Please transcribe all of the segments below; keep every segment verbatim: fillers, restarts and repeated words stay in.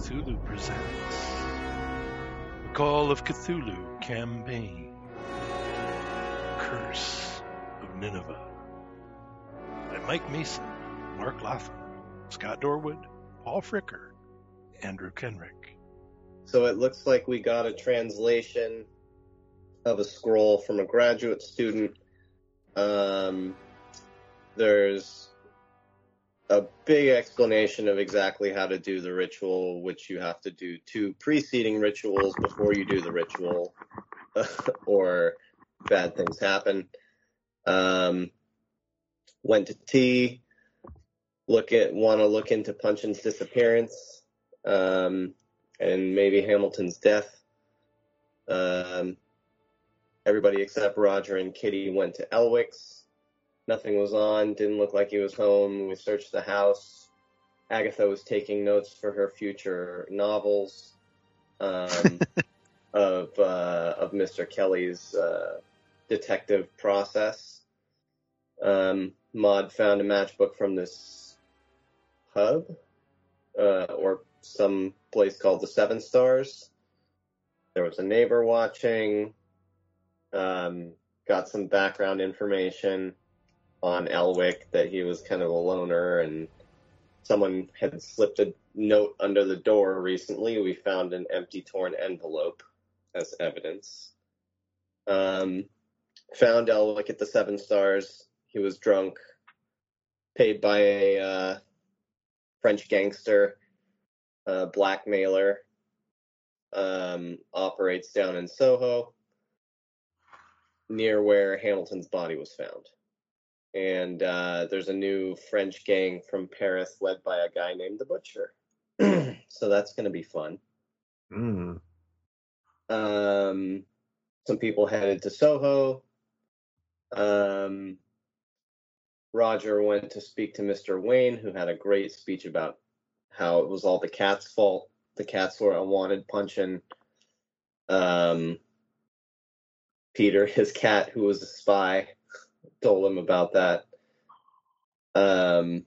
Cthulhu presents the Call of Cthulhu campaign, Curse of Nineveh, by Mike Mason, Mark Latham, Scott Dorwood, Paul Fricker, Andrew Kenrick. So it looks like we got a translation of a scroll from a graduate student. Um, there's a big explanation of exactly how to do the ritual, which you have to do two preceding rituals before you do the ritual, or bad things happen. Um, went to tea, look at, want to look into Punchin's disappearance, um, and maybe Hamilton's death. Um, everybody except Roger and Kitty went to Elwick's. Nothing was on, didn't look like he was home. We searched the house. Agatha was taking notes for her future novels um, of uh, of Mister Kelly's uh, detective process. Um, Maud found a matchbook from this pub, uh, or some place called the Seven Stars. There was a neighbor watching. Um, got some background information on Elwick, that he was kind of a loner, and someone had slipped a note under the door recently. We found an empty, torn envelope as evidence. Um, found Elwick at the Seven Stars. He was drunk, paid by a uh, French gangster, uh, blackmailer, um, operates down in Soho, near where Hamilton's body was found. And uh, there's a new French gang from Paris led by a guy named the Butcher. So that's going to be fun. Mm. Um, some people headed to Soho. Um, Roger went to speak to Mister Wayne, who had a great speech about how it was all the cat's fault. The cats were unwanted Punchin. Um, Peter, his cat, who was a spy, told him about that. Um,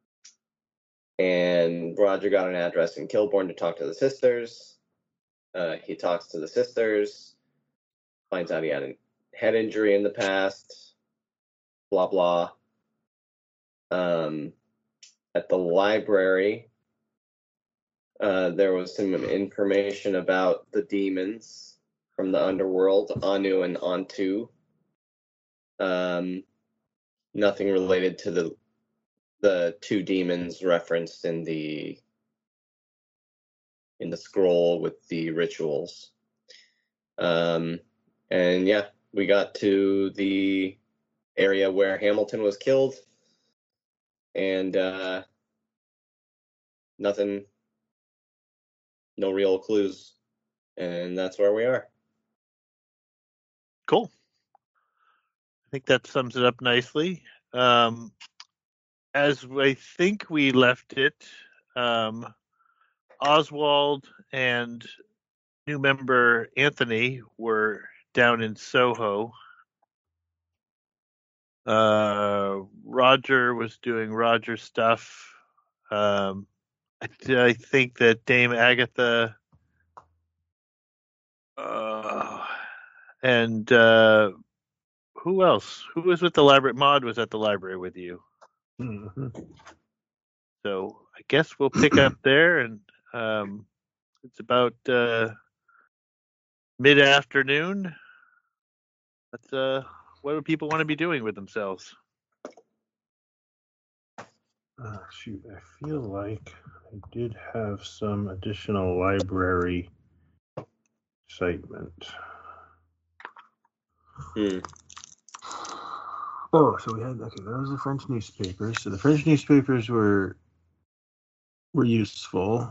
and Roger got an address in Kilbourne to talk to the sisters. Uh, he talks to the sisters, finds out he had a head injury in the past, blah, blah. Um, at the library, uh, there was some information about the demons from the underworld, Anu and Antu. Um, nothing related to the the two demons referenced in the in the scroll with the rituals. Um, and yeah, we got to the area where Hamilton was killed, and uh, nothing, no real clues, and that's where we are. Cool. I think that sums it up nicely. Um, as I think we left it, um, Oswald and new member Anthony were down in Soho. Uh, Roger was doing Roger stuff. Um, I, I think that Dame Agatha uh, and uh, who else? Who was with the library? Maud was at the library with you. Mm-hmm. So I guess we'll pick up there, and um, it's about uh, mid-afternoon. That's uh, what do people want to be doing with themselves? Uh, shoot, I feel like I did have some additional library excitement. Hmm. Oh, so we had, okay, that was the French newspapers. So the French newspapers were were useful.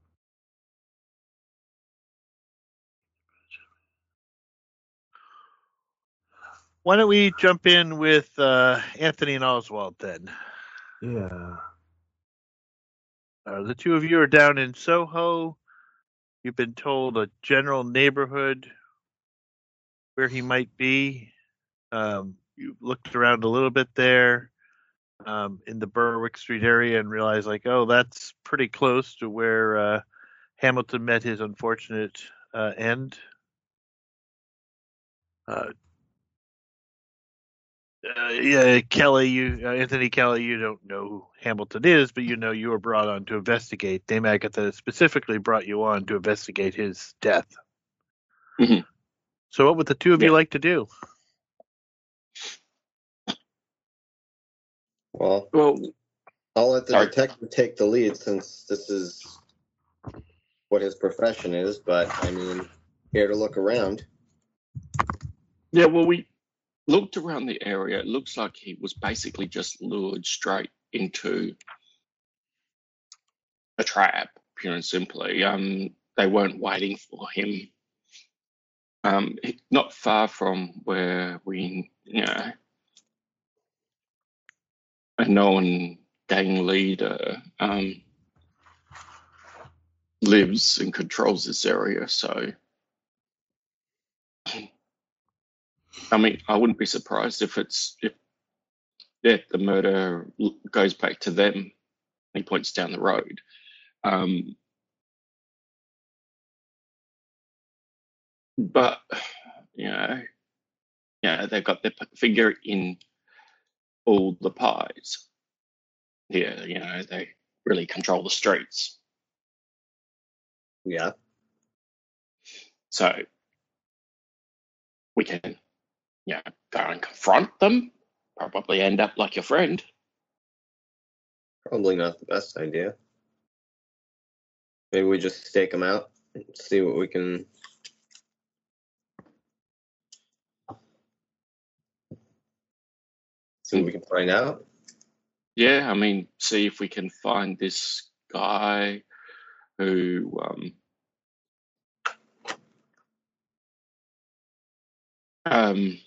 Why don't we jump in with uh, Anthony and Oswald then? Yeah. Uh, the two of you are down in Soho. You've been told a general neighborhood where he might be. Um, you looked around a little bit there um, in the Berwick Street area and realized, like, oh, that's pretty close to where uh, Hamilton met his unfortunate uh, end. Uh, uh, yeah, Kelly, you uh, Anthony Kelly, you don't know who Hamilton is, but you know you were brought on to investigate. Dame Agatha specifically brought you on to investigate his death. Mm-hmm. So, what would the two of Yeah. you like to do? Well, Well, I'll let the sorry. detective take the lead since this is what his profession is, but I mean, here to look around. Yeah, well, we looked around the area. It looks like he was basically just lured straight into a trap, pure and simply. Um, they weren't waiting for him. Um, he- not far from where we, you know, a known gang leader um, lives and controls this area. So, I mean, I wouldn't be surprised if it's if yeah, the murder l- goes back to them. He points down the road. Um, but you know, yeah, they've got their p- finger in all the pies. Yeah, you know, they really control the streets. Yeah. So we can, you know, go and confront them. Probably end up like your friend. Probably not the best idea. Maybe we just stake them out and see what we can. See what we can find out. Yeah, I mean, see if we can find this guy who, um, um,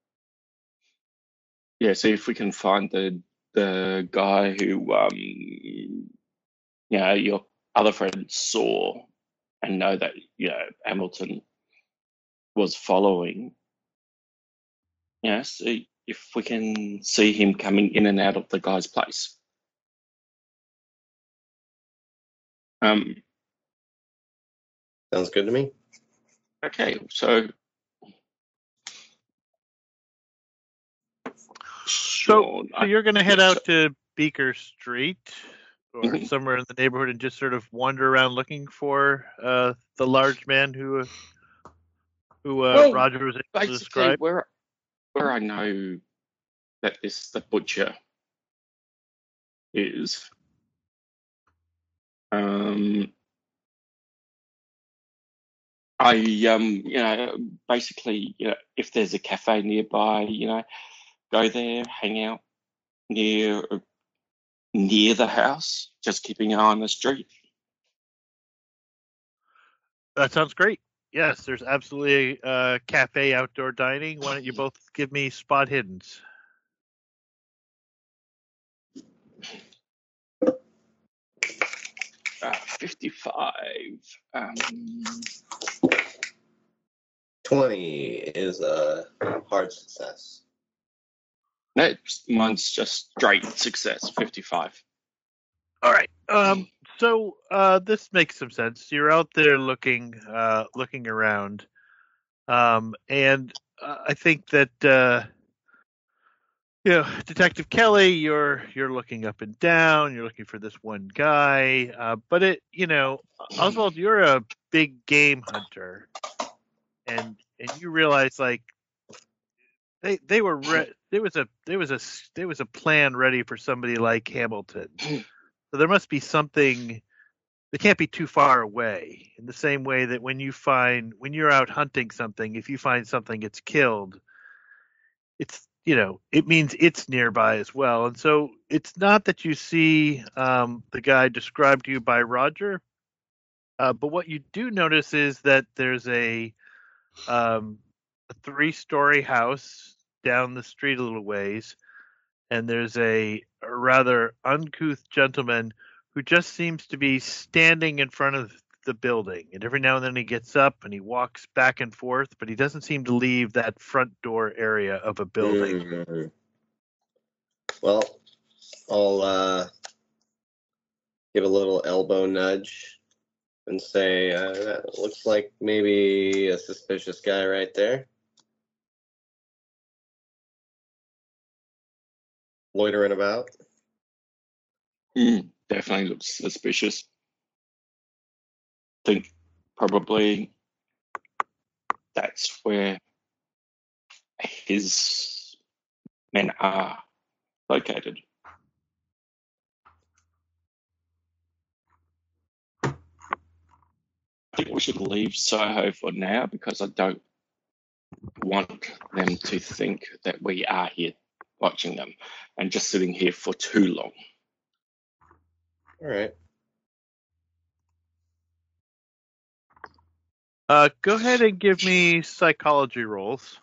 yeah, see if we can find the the guy who, um, you know, your other friend saw and know that, you know, Hamilton was following. Yeah, see if we can see him coming in and out of the guy's place. Um, Sounds good to me. okay, so So, Sean, so you're going to head yeah, out so- to Beaker Street or Mhm. somewhere in the neighborhood and just sort of wander around looking for uh, the large man who who uh, Well, Roger was able to basically describe. where where I know that this the butcher is. Um, I um, you know, basically, you know, if there's a cafe nearby, you know, go there, hang out near near the house, just keeping an eye on the street. That sounds great. Yes, there's absolutely a uh, cafe outdoor dining. Why don't you both give me spot hiddens? Uh, fifty-five. Um, twenty is a hard success. no, mine's just straight success. Fifty-five. All right. Um, so uh, this makes some sense. You're out there looking, uh, looking around, um, and uh, I think that uh, you know, Detective Kelly, you're you're looking up and down. You're looking for this one guy, uh, but it, you know, Oswald, you're a big game hunter, and and you realize like they they were re- there was a there was a there was a plan ready for somebody like Hamilton. So there must be something. They can't be too far away. In the same way that when you find when you're out hunting something, if you find something gets killed, it's you know it means it's nearby as well. And so it's not that you see um, the guy described to you by Roger, uh, but what you do notice is that there's a um, a three-story house down the street a little ways, and there's a, a rather uncouth gentleman who just seems to be standing in front of the building. And every now and then he gets up and he walks back and forth, but he doesn't seem to leave that front door area of a building. Mm. Well, I'll uh, give a little elbow nudge and say, uh, that looks like maybe a suspicious guy right there. Loitering about. Mm, definitely looks suspicious. Think probably that's where his men are located. I think we should leave Soho for now because I don't want them to think that we are here watching them and just sitting here for too long. All right. Uh, go ahead and give me psychology rolls.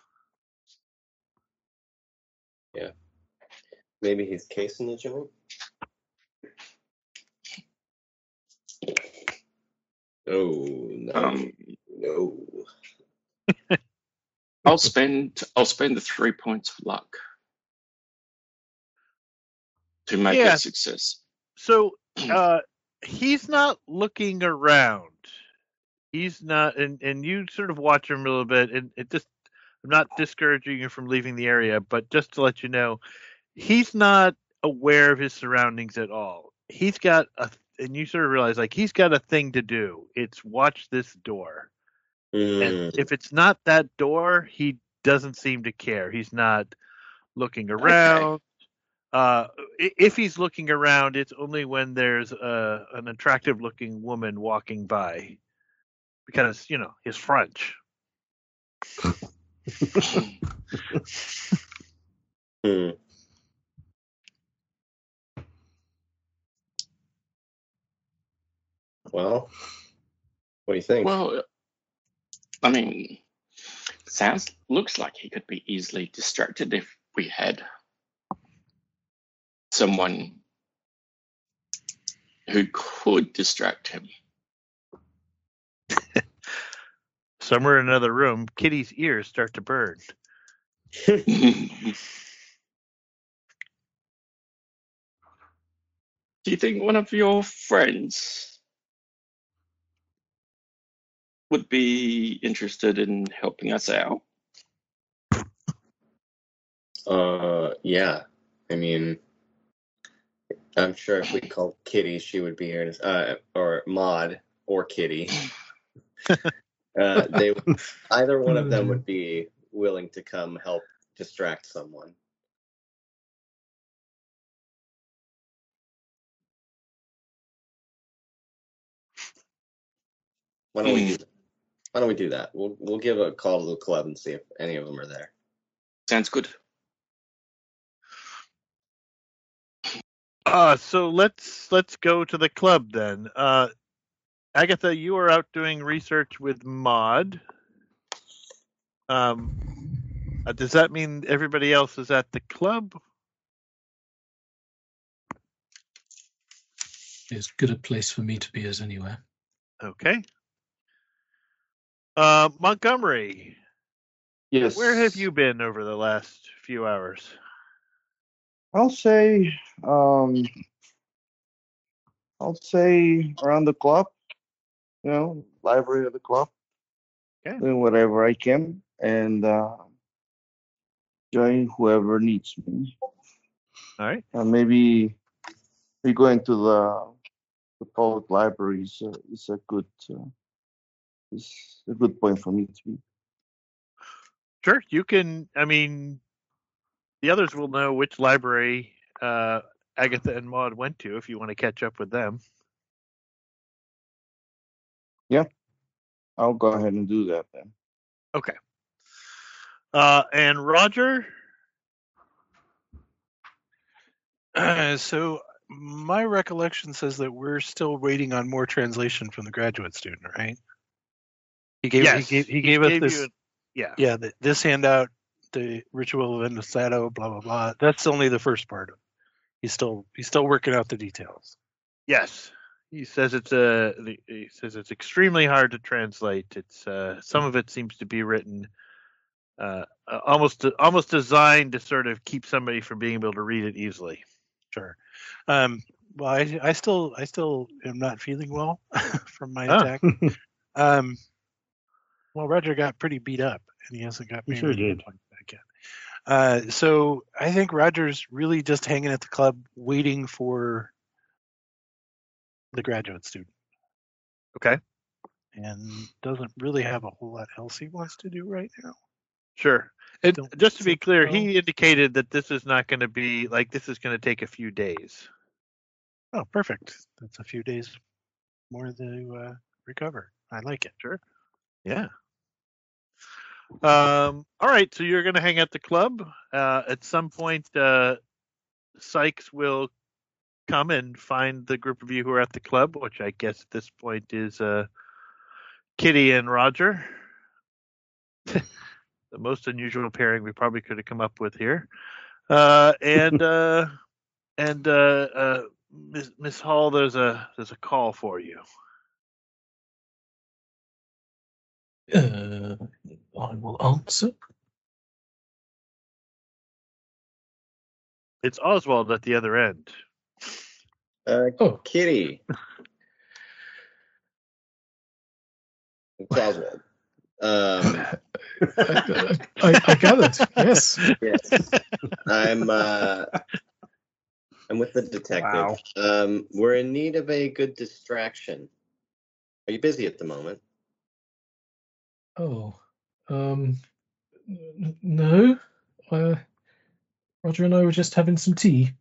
Yeah. Maybe he's casing the joint. Oh no, Um, no. I'll spend I'll spend the three points of luck to make it Yeah. a success. So uh, he's not looking around. He's not, and, and you sort of watch him a little bit, and it just, I'm not discouraging you from leaving the area, but just to let you know, he's not aware of his surroundings at all. He's got a, and you sort of realize, like, he's got a thing to do. It's watch this door. Mm. And if it's not that door, he doesn't seem to care. He's not looking around. Okay. Uh, if he's looking around, it's only when there's a, an attractive-looking woman walking by, because you know he's French. Hmm. Well, what do you think? Well, I mean, sounds looks like he could be easily distracted if we had someone who could distract him. Somewhere in another room, Kitty's ears start to burn. Do you think one of your friends would be interested in helping us out? Uh, yeah. I mean, I'm sure if we called Kitty, she would be here. To, uh, or Maud or Kitty. uh, they either one of them would be willing to come help distract someone. Why don't we do that? Why don't we do that? We'll we'll give a call to the club and see if any of them are there. Sounds good. Uh, so let's let's go to the club then. Uh, Agatha, you are out doing research with Maud. Um, uh, does that mean everybody else is at the club? As good a place for me to be as anywhere. Okay. Uh, Montgomery, Yes. where have you been over the last few hours? I'll say, um, I'll say around the club, you know, library of the club, Okay. doing whatever I can, and uh, join whoever needs me. All right. Uh, maybe we go into the the public library is a, is a good uh, is a good point for me to be. Sure. You can. I mean, the others will know which library uh, Agatha and Maud went to if you want to catch up with them. Yeah, I'll go ahead and do that then. Okay. Uh, and Roger? Uh, so my recollection says that we're still waiting on more translation from the graduate student, right? He gave Yes. he gave he gave us gave this you a- yeah. yeah the, this handout, the ritual of Endosato, blah blah blah. That's only the first part of it. He's still he's still working out the details. Yes. He says it's a. He says it's extremely hard to translate. It's uh, some of it seems to be written uh, almost almost designed to sort of keep somebody from being able to read it easily. Sure. Um, well, I, I still, I still am not feeling well from my Ah. attack. Um, well, Roger got pretty beat up, and he hasn't got He very sure many hit did. points back yet. Uh, so I think Roger's really just hanging at the club, waiting for the graduate student, Okay, and doesn't really have a whole lot else he wants to do right now. sure. And Don't just to be think clear, so. he indicated that this is not going to be like this is going to take a few days. Oh, perfect. That's a few days more to uh, recover. I like it. Sure. Yeah. Um, all right, so you're going to hang at the club. Uh, at some point, uh, Sykes will come and find the group of you who are at the club, which I guess at this point is uh, Kitty and Roger. The most unusual pairing we probably could have come up with here. Uh, and uh, and uh, uh, Miss, Miss Hall, there's a there's a call for you. Uh, I will answer. It's Oswald at the other end. Uh, Oh, Kitty. It's Oswald. Um, I, I, I gathered. Yes. yes. I'm uh, I'm with the detective. Wow. Um, we're in need of a good distraction. Are you busy at the moment? Oh, um, n- no. Uh, Roger and I were just having some tea.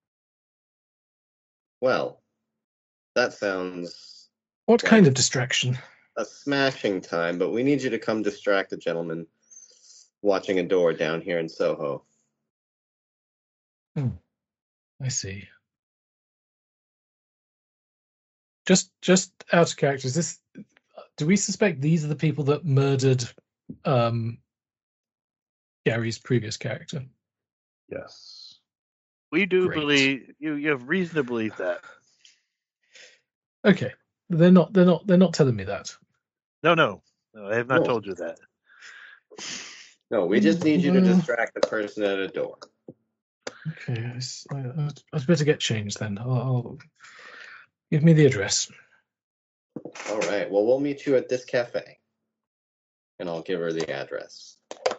Well, that sounds What Like- kind of distraction? a smashing time, but we need you to come distract a gentleman watching a door down here in Soho. Oh, I see. Just, just out of character, is this? Do we suspect these are the people that murdered um, Gary's previous character? Yes. We do Great. believe you. You have reason to believe that. Okay, they're not. They're not. They're not telling me that. No, no, no. I have not No. told you that. No, we just need you to Well- distract the person at a door. Okay, I, s- I, I- I'd better get changed then. I'll, I'll give me the address. All right. Well, we'll meet you at this cafe, and I'll give her the address.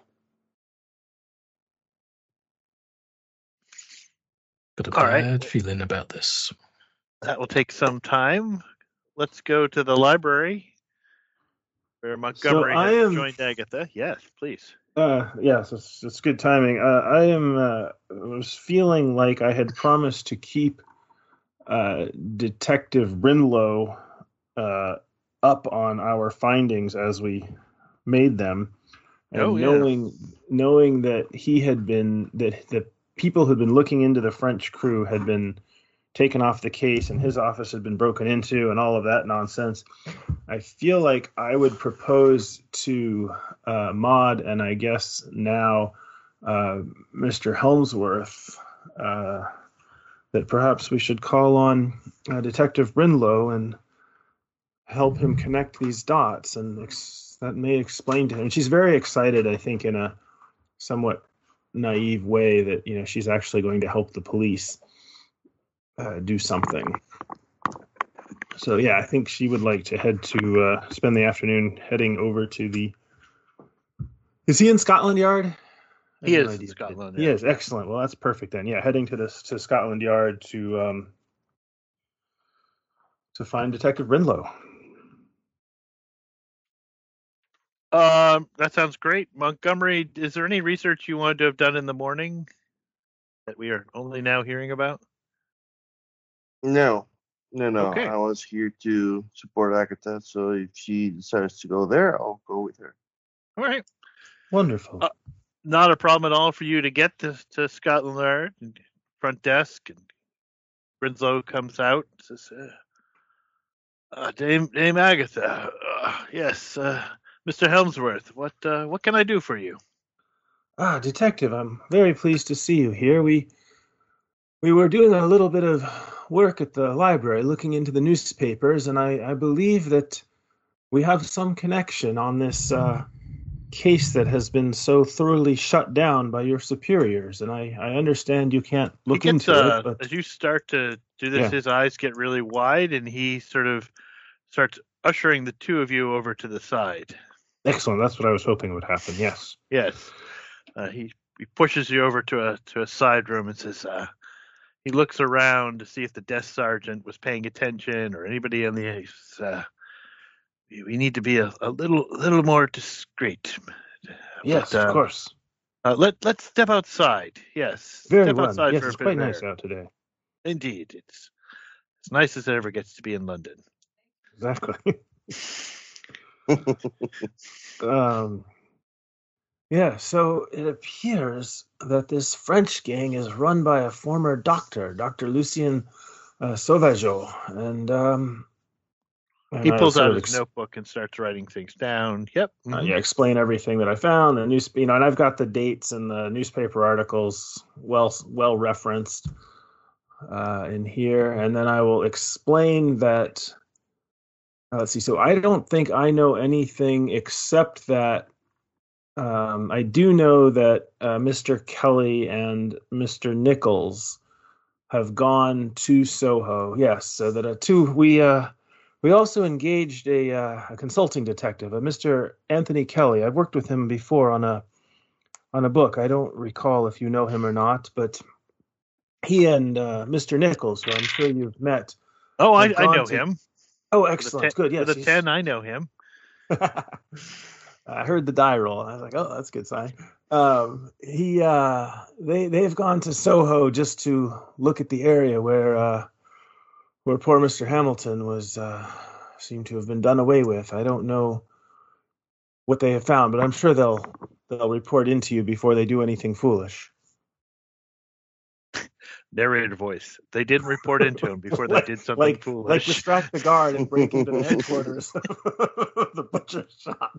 Got a All right. bad feeling about this. That will take some time. Let's go to the library where Montgomery I has am- joined Agatha. Yes, please. Uh, yes, it's, it's good timing. Uh, I am uh, was feeling like I had promised to keep uh, Detective Brinlow uh, up on our findings as we made them, and Oh, yeah. knowing knowing that he had been that the people who had been looking into the French crew had been taken off the case, and his office had been broken into, and all of that nonsense. I feel like I would propose to uh, Maud, and I guess now uh, Mister Helmsworth, uh, that perhaps we should call on uh, Detective Brinlow and help him connect these dots, and ex- that may explain to him. And she's very excited, I think, in a somewhat naive way that you know she's actually going to help the police uh, do something. So yeah, I think she would like to head to uh, spend the afternoon heading over to the. Is he in Scotland Yard? I He have no is in idea. Scotland He Yard. is excellent. Well, that's perfect then. Yeah, heading to this to Scotland Yard to um, to find Detective Brinlow. Um, that sounds great. Montgomery, is there any research you wanted to have done in the morning that we are only now hearing about? No, no, no. Okay. I was here to support Agatha, so if she decides to go there, I'll go with her. All right. Wonderful. Uh, Not a problem at all for you to get to, to Scotland Yard and front desk, and Brinlow comes out and says, uh, uh, Dame, Dame Agatha, uh, yes, uh, Mister Helmsworth, what uh, what can I do for you? Ah, Detective, I'm very pleased to see you here. We we were doing a little bit of work at the library, looking into the newspapers, and I, I believe that we have some connection on this uh, case that has been so thoroughly shut down by your superiors, and I, I understand you can't look he gets, into uh, it. But as you start to do this, Yeah. his eyes get really wide, and he sort of starts ushering the two of you over to the side. Excellent. That's what I was hoping would happen. Yes. Yes, uh, he he pushes you over to a to a side room and says, uh, he looks around to see if the desk sergeant was paying attention or anybody on the. Uh, we need to be a, a little little more discreet. Yes, but, uh, of course. Uh, let let's step outside. Yes, Very step well. outside Yes, for a it's bit quite of nice air. out today. Indeed, it's as nice as it ever gets to be in London. Exactly. um, yeah, so it appears that this French gang is run by a former doctor, Doctor Lucien uh, Sauvageau, and um, and He I pulls sort out of his ex- notebook and starts writing things down. Yep. uh, mhm. yeah, explain everything that I found. The news, you know, and I've got the dates and the newspaper articles well well referenced uh, in here, and then I will explain that. Uh, let's see. So I don't think I know anything except that um, I do know that uh, Mister Kelly and Mister Nichols have gone to Soho. Yes, so that uh, two we uh, we also engaged a, uh, a consulting detective, a Mister Anthony Kelly. I've worked with him before on a on a book. I don't recall if you know him or not, but he and uh, Mister Nichols, who I'm sure you've met, Oh, I, have I gone know to. him. Oh, With a excellent, ten, good. with Yes, a he's. ten, I know him. I heard the die roll. I was like, oh, that's a good sign. Um, he, uh, they, they've gone to Soho just to look at the area where, uh, where poor Mister Hamilton was, uh, seemed to have been done away with. I don't know what they have found, but I'm sure they'll, they'll report into you before they do anything foolish. Narrator voice. They didn't report into him before like, they did something like, foolish. like distract the guard and break into the headquarters of the butcher shop.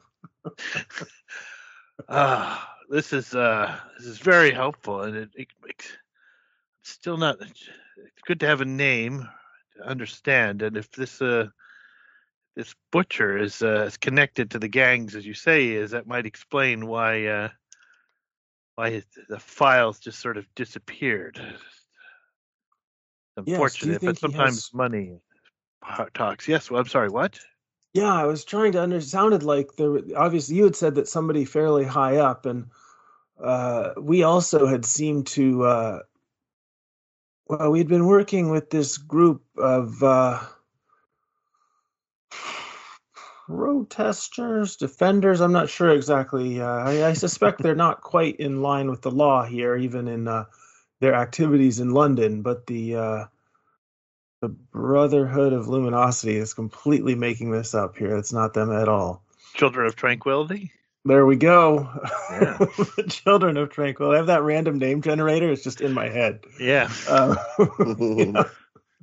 Ah, this is uh, this is very helpful, and it, it makes still not. It's good to have a name to understand, and if this uh, this butcher is uh, as connected to the gangs as you say he is, that might explain why uh, why his, the files just sort of disappeared. Yes, do you Unfortunate, think but he sometimes has? money talks. Yes. Well, I'm sorry. What? Yeah, I was trying to under. It sounded like there. were- Obviously, you had said that somebody fairly high up, and uh, we also had seemed to. Uh, well, we'd been working with this group of uh, protesters, defenders. I'm not sure exactly. Uh, I, I suspect they're not quite in line with the law here, even in uh, their activities in London. But the uh, the Brotherhood of Luminosity is completely making this up here. It's not them at all. Children of Tranquility. There we go. Yeah. The Children of Tranquility. I have that random name generator. It's just in my head. Yeah. Uh, you know,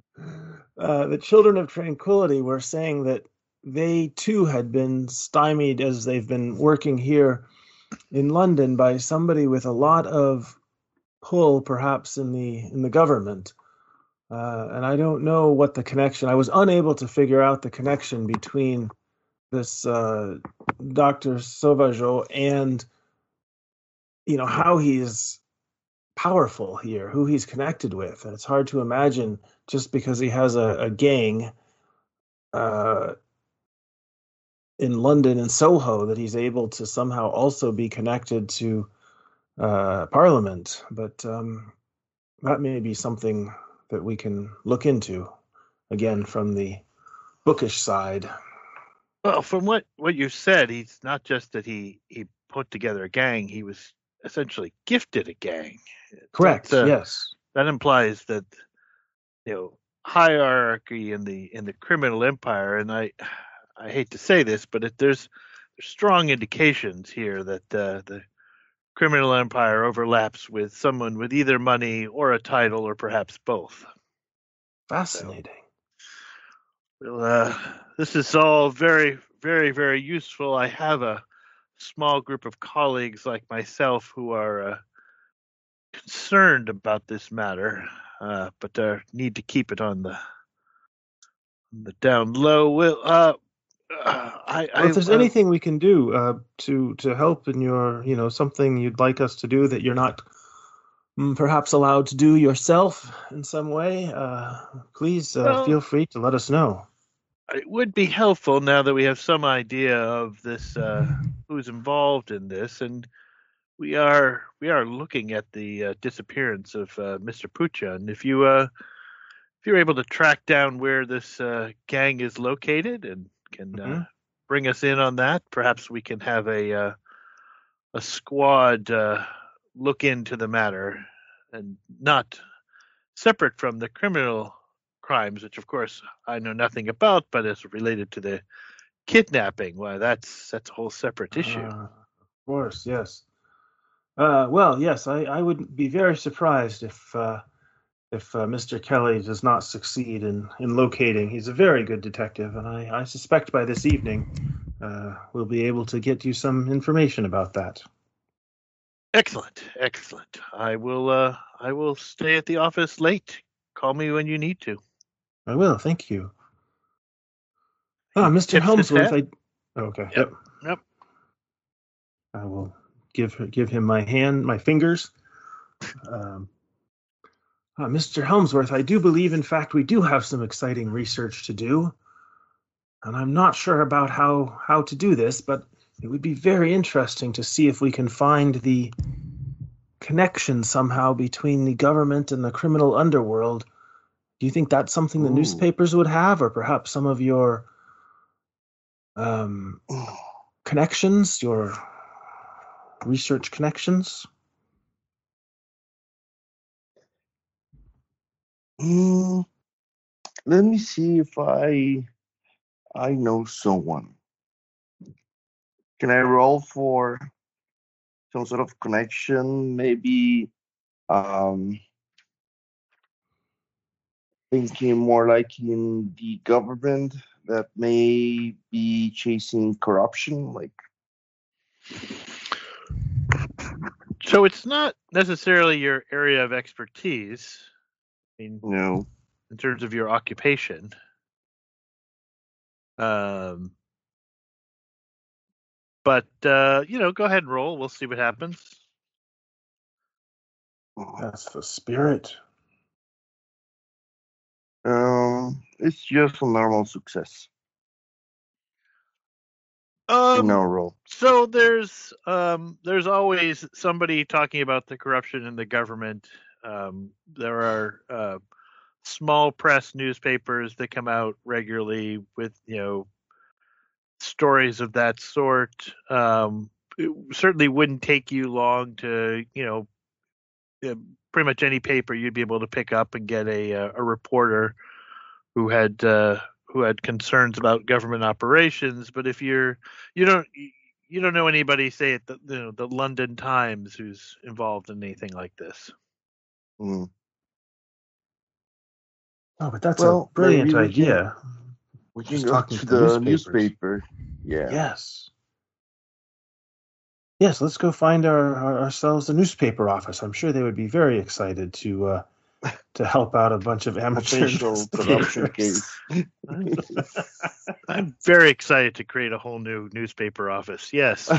uh, the Children of Tranquility were saying that they too had been stymied as they've been working here in London by somebody with a lot of pull, perhaps in the in the government. Uh, and I don't know what the connection. I was unable to figure out the connection between this uh, Doctor Sauvageau and you know how he's powerful here, who he's connected with. And it's hard to imagine just because he has a, a gang uh, in London and Soho that he's able to somehow also be connected to uh, Parliament. But um, that may be something that we can look into again from the bookish side. Well, from what, what you said, he's not just that he, he put together a gang, he was essentially gifted a gang. Correct. That, uh, yes. That implies that, you know, hierarchy in the in the criminal empire, and I I hate to say this, but it, there's, there's strong indications here that uh, the criminal empire overlaps with someone with either money or a title or perhaps both. Fascinating. Well, uh, this is all very, very, very useful. I have a small group of colleagues like myself who are uh, concerned about this matter, uh, but uh, need to keep it on the on the down low. Will uh, Uh, I, Well, I if there's uh, anything we can do uh, to to help in your, you know, something you'd like us to do that you're not mm, perhaps allowed to do yourself in some way, uh, please uh, well, feel free to let us know. it would be helpful now that we have some idea of this, uh, who's involved in this, and we are we are looking at the uh, disappearance of uh, Mister Pucha. And if you uh, if you're able to track down where this uh, gang is located and can Hmm. uh, bring us in on that, perhaps we can have a uh, a squad uh, look into the matter, and not separate from the criminal crimes, which of course I know nothing about, but is related to the kidnapping. Well, that's that's a whole separate issue. Uh, of course, yes. Uh, well, yes, I, I would be very surprised if uh, if uh, Mister Kelly does not succeed in, in locating. He's a very good detective, and I, I suspect by this evening uh, we'll be able to get you some information about that. Excellent, excellent. I will uh, I will stay at the office late. Call me when you need to. I will, thank you. Ah, He Mister tips his Helmsworth, hat. I. Okay, Yep. yep. Yep. I will give give him my hand, my fingers. Um, uh, Mister Helmsworth, I do believe, in fact, we do have some exciting research to do, and I'm not sure about how how to do this, but it would be very interesting to see if we can find the connection somehow between the government and the criminal underworld. Do you think that's something the Ooh. newspapers would have, or perhaps some of your um, connections, your research connections? Mm, let me see if I I know someone. Can I roll for some sort of connection? Maybe um, thinking more like in the government that may be chasing corruption. Like, So it's not necessarily your area of expertise. I mean, you know, in terms of your occupation. Um, but uh, you know, go ahead and roll. We'll see what happens. That's the spirit. um, it's just a normal success. Um, No roll. so there's um, there's always somebody talking about the corruption in the government. Um, there are uh, small press newspapers that come out regularly with, you know, stories of that sort. Um, it certainly wouldn't take you long to, you know, uh, pretty much any paper you'd be able to pick up and get a uh, a reporter who had uh, who had concerns about government operations. But if you're you don't you don't know anybody, say at the, you know, the London Times, who's involved in anything like this. Mm. Oh, but that's Well, a brilliant maybe we can idea. we can Just go talking to to the the newspapers. newspaper. Yeah. Yes. Yes, let's go find our, our ourselves a newspaper office. I'm sure they would be very excited to uh, to help out a bunch of amateur Potential corruption investigators. case. I'm very excited to create a whole new newspaper office. Yes.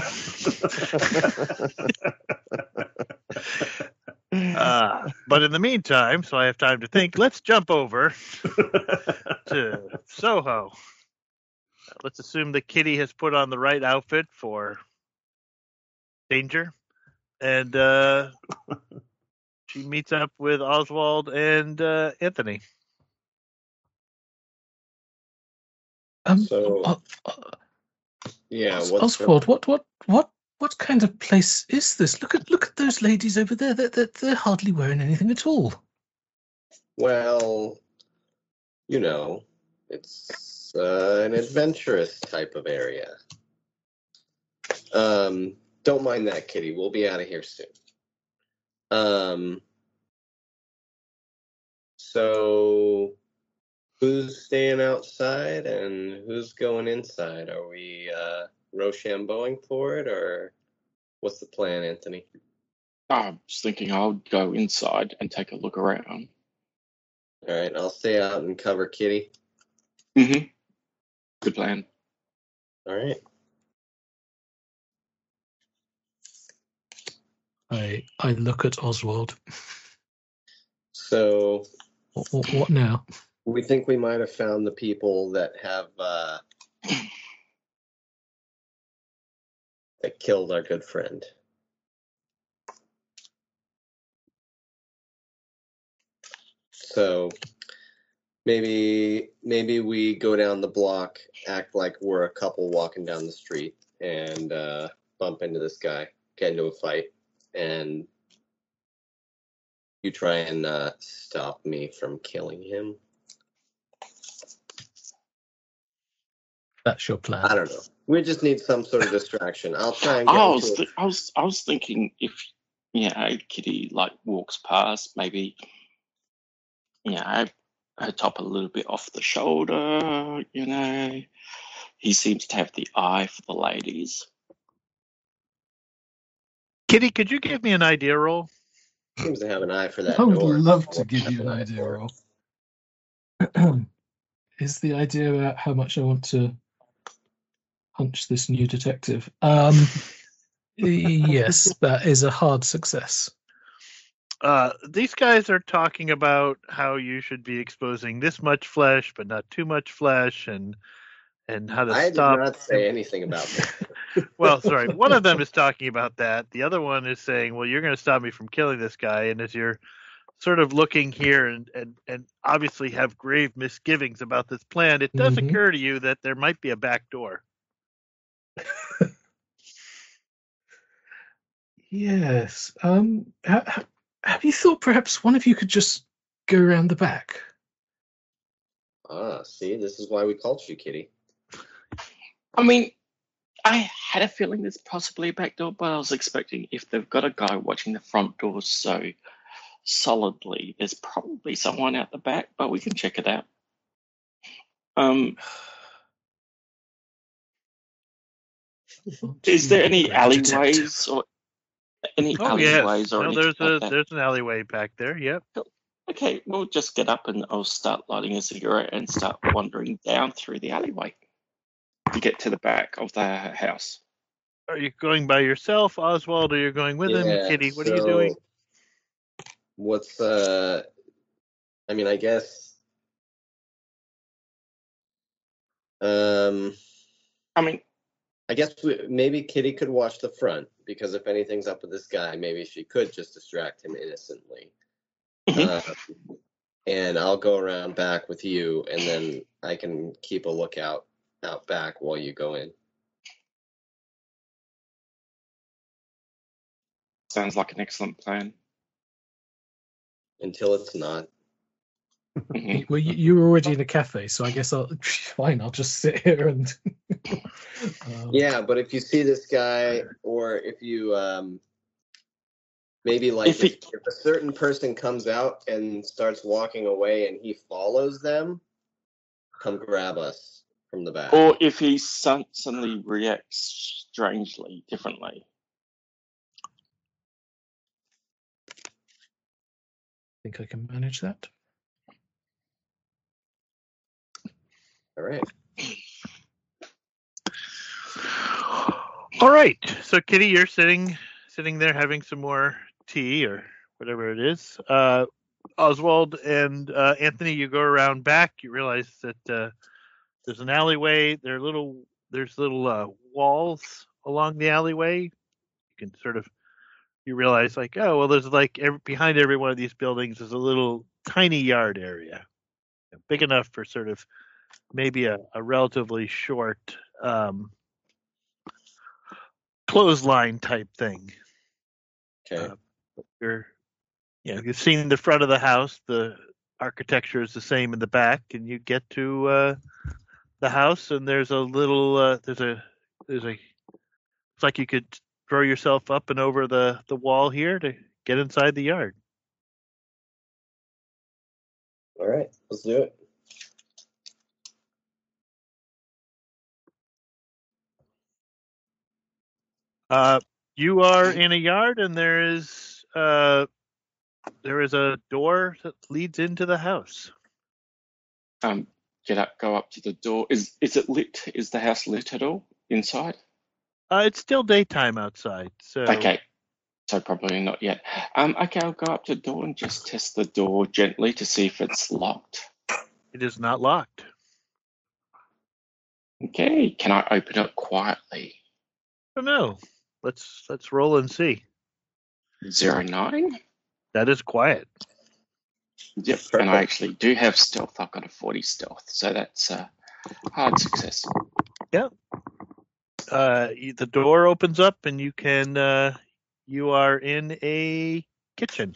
Uh, but in the meantime, so I have time to think, let's jump over to Soho. Let's assume that Kitty has put on the right outfit for danger, and uh, she meets up with Oswald and uh, Anthony. Um, So, uh, uh, yeah, Os- what's Oswald, what, what, what, what kind of place is this? Look at, look at those ladies over there. They're, they're, they're hardly wearing anything at all. well, you know, it's uh, an adventurous type of area. Um, don't mind that, Kitty. We'll be out of here soon. Um, so who's staying outside and who's going inside? Are we uh, Rochambeauing for it, or what's the plan, Anthony? I was thinking I would go inside and take a look around. All right, I'll stay out and cover Kitty. Mm-hmm. Good plan. All right. I I look at Oswald. So What, what, what now? we think we might have found the people that have uh, that killed our good friend. So maybe maybe we go down the block, act like we're a couple walking down the street, and uh, bump into this guy, get into a fight, and you try and uh, stop me from killing him. That's your plan. I don't know. We just need some sort of distraction. I'll try and get I into was, it. th- I was, I was thinking if you know Kitty like walks past, maybe you know her top a little bit off the shoulder. You know, he seems to have the eye for the ladies. Kitty, could you give me an idea roll? Seems to have an eye for that I would door. love to give you an idea roll. Is the idea about how much I want to punch this new detective? Um, yes, that is a hard success. Uh, these guys are talking about how you should be exposing this much flesh, but not too much flesh, and and how to I stop. did not say anything about that. Well, sorry. One of them is talking about that. The other one is saying, well, you're going to stop me from killing this guy. And as you're sort of looking here and, and, and obviously have grave misgivings about this plan, it does Mhm. occur to you that there might be a back door. Yes. Um, ha- ha- have you thought perhaps one of you could just go around the back? Ah, see, this is why we called you, Kitty. I mean, I had a feeling there's possibly a back door, but I was expecting if they've got a guy watching the front door so solidly, there's probably someone out the back, but we can check it out. Um, is there any Great alleyways detective. or any Oh, yes. alleyways or No, anything there's a like that? there's an alleyway back there. Yep. Okay, we'll just get up and I'll start lighting a cigarette and start wandering down through the alleyway to get to the back of the house. Are you going by yourself, Oswald, or you're going with him? Yeah, Kitty, what so are you doing? What's uh? I mean, I guess. Um, I mean, I guess we, maybe Kitty could watch the front because if anything's up with this guy, maybe she could just distract him innocently. Mhm. Uh, and I'll go around back with you, and then I can keep a lookout out back while you go in. sounds like an excellent plan. Until it's not. Mhm. Well, you, you were already in a cafe, so I guess I'll fine. I'll just sit here and. um, Yeah, but if you see this guy, or if you um, maybe like If if, it- if a certain person comes out and starts walking away and he follows them, come grab us from the back. Or if he son- suddenly reacts strangely, differently. I think I can manage that. All right. All right. So, Kitty, you're sitting sitting there having some more tea or whatever it is. Uh, Oswald and uh, Anthony, you go around back. You realize that uh, there's an alleyway. There are little there's little uh, walls along the alleyway. You can sort of you realize like, oh well, there's like every, behind every one of these buildings is a little tiny yard area, big enough for sort of maybe a, a relatively short um, clothesline type thing. Okay. Uh, you're, you know, you've seen the front of the house. The architecture is the same in the back, and you get to uh, the house, and there's a little, uh, there's a, there's a, it's like you could throw yourself up and over the the wall here to get inside the yard. All right. Let's do it. Uh, you are in a yard, and there is uh, there is a door that leads into the house. Um, get up, go up to the door. Is is it lit? Is the house lit at all? inside? Uh, it's still daytime outside, so Okay, so probably not yet. Um, okay, I'll go up to the door and just test the door gently to see if it's locked. it is not locked. Okay, can I open it quietly? I don't know. Let's let's roll and see. Zero nine. That is quiet. Yep, Perfect. and I actually do have stealth. I've got a forty stealth, so that's a hard success. Uh, you- the door opens up, and you can uh, you are in a kitchen.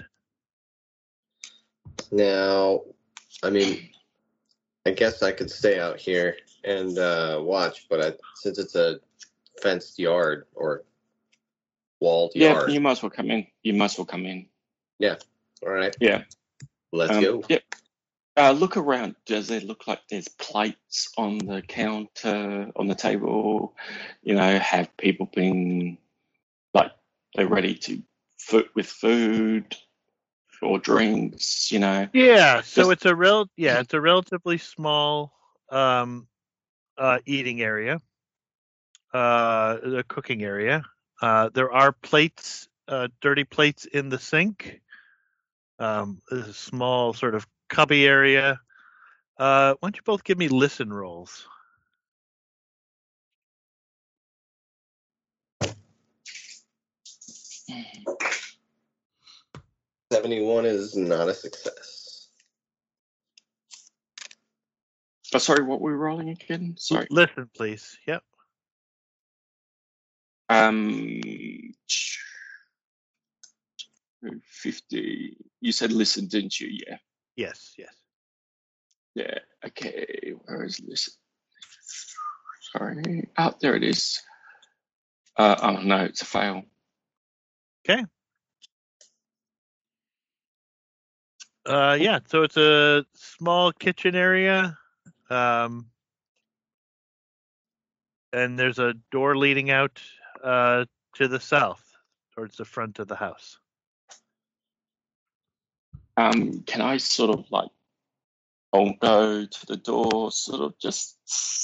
Now, I mean, I guess I could stay out here and uh, watch, but I, since it's a fenced yard or walled Yeah, yard, you might as well come in. You might as well come in. all right, Yeah. let's Um, go. Yep. Uh, look around. Does it look like there's plates on the counter, on the table? You know, have people been like they're ready to food with food or drinks? You know, Yeah, so Just- it's a rel yeah, it's a relatively small um, uh, eating area, uh, a cooking area. Uh, there are plates, uh, dirty plates in the sink. Um, there's a small sort of cubby area. Uh, why don't you both give me listen rolls? seventy-one is not a success. oh, sorry, what were we rolling again? Sorry. Listen, please. Yep. Um, fifty. You said listen, didn't you? Yeah. Yes. Yes. Yeah. Okay. Where is listen? Sorry. Oh, there it is. Uh, oh no, it's a fail. Okay. Uh, yeah. So it's a small kitchen area, um, and there's a door leading out uh, to the south, towards the front of the house. Um, can I sort of like, I'll go to the door, sort of just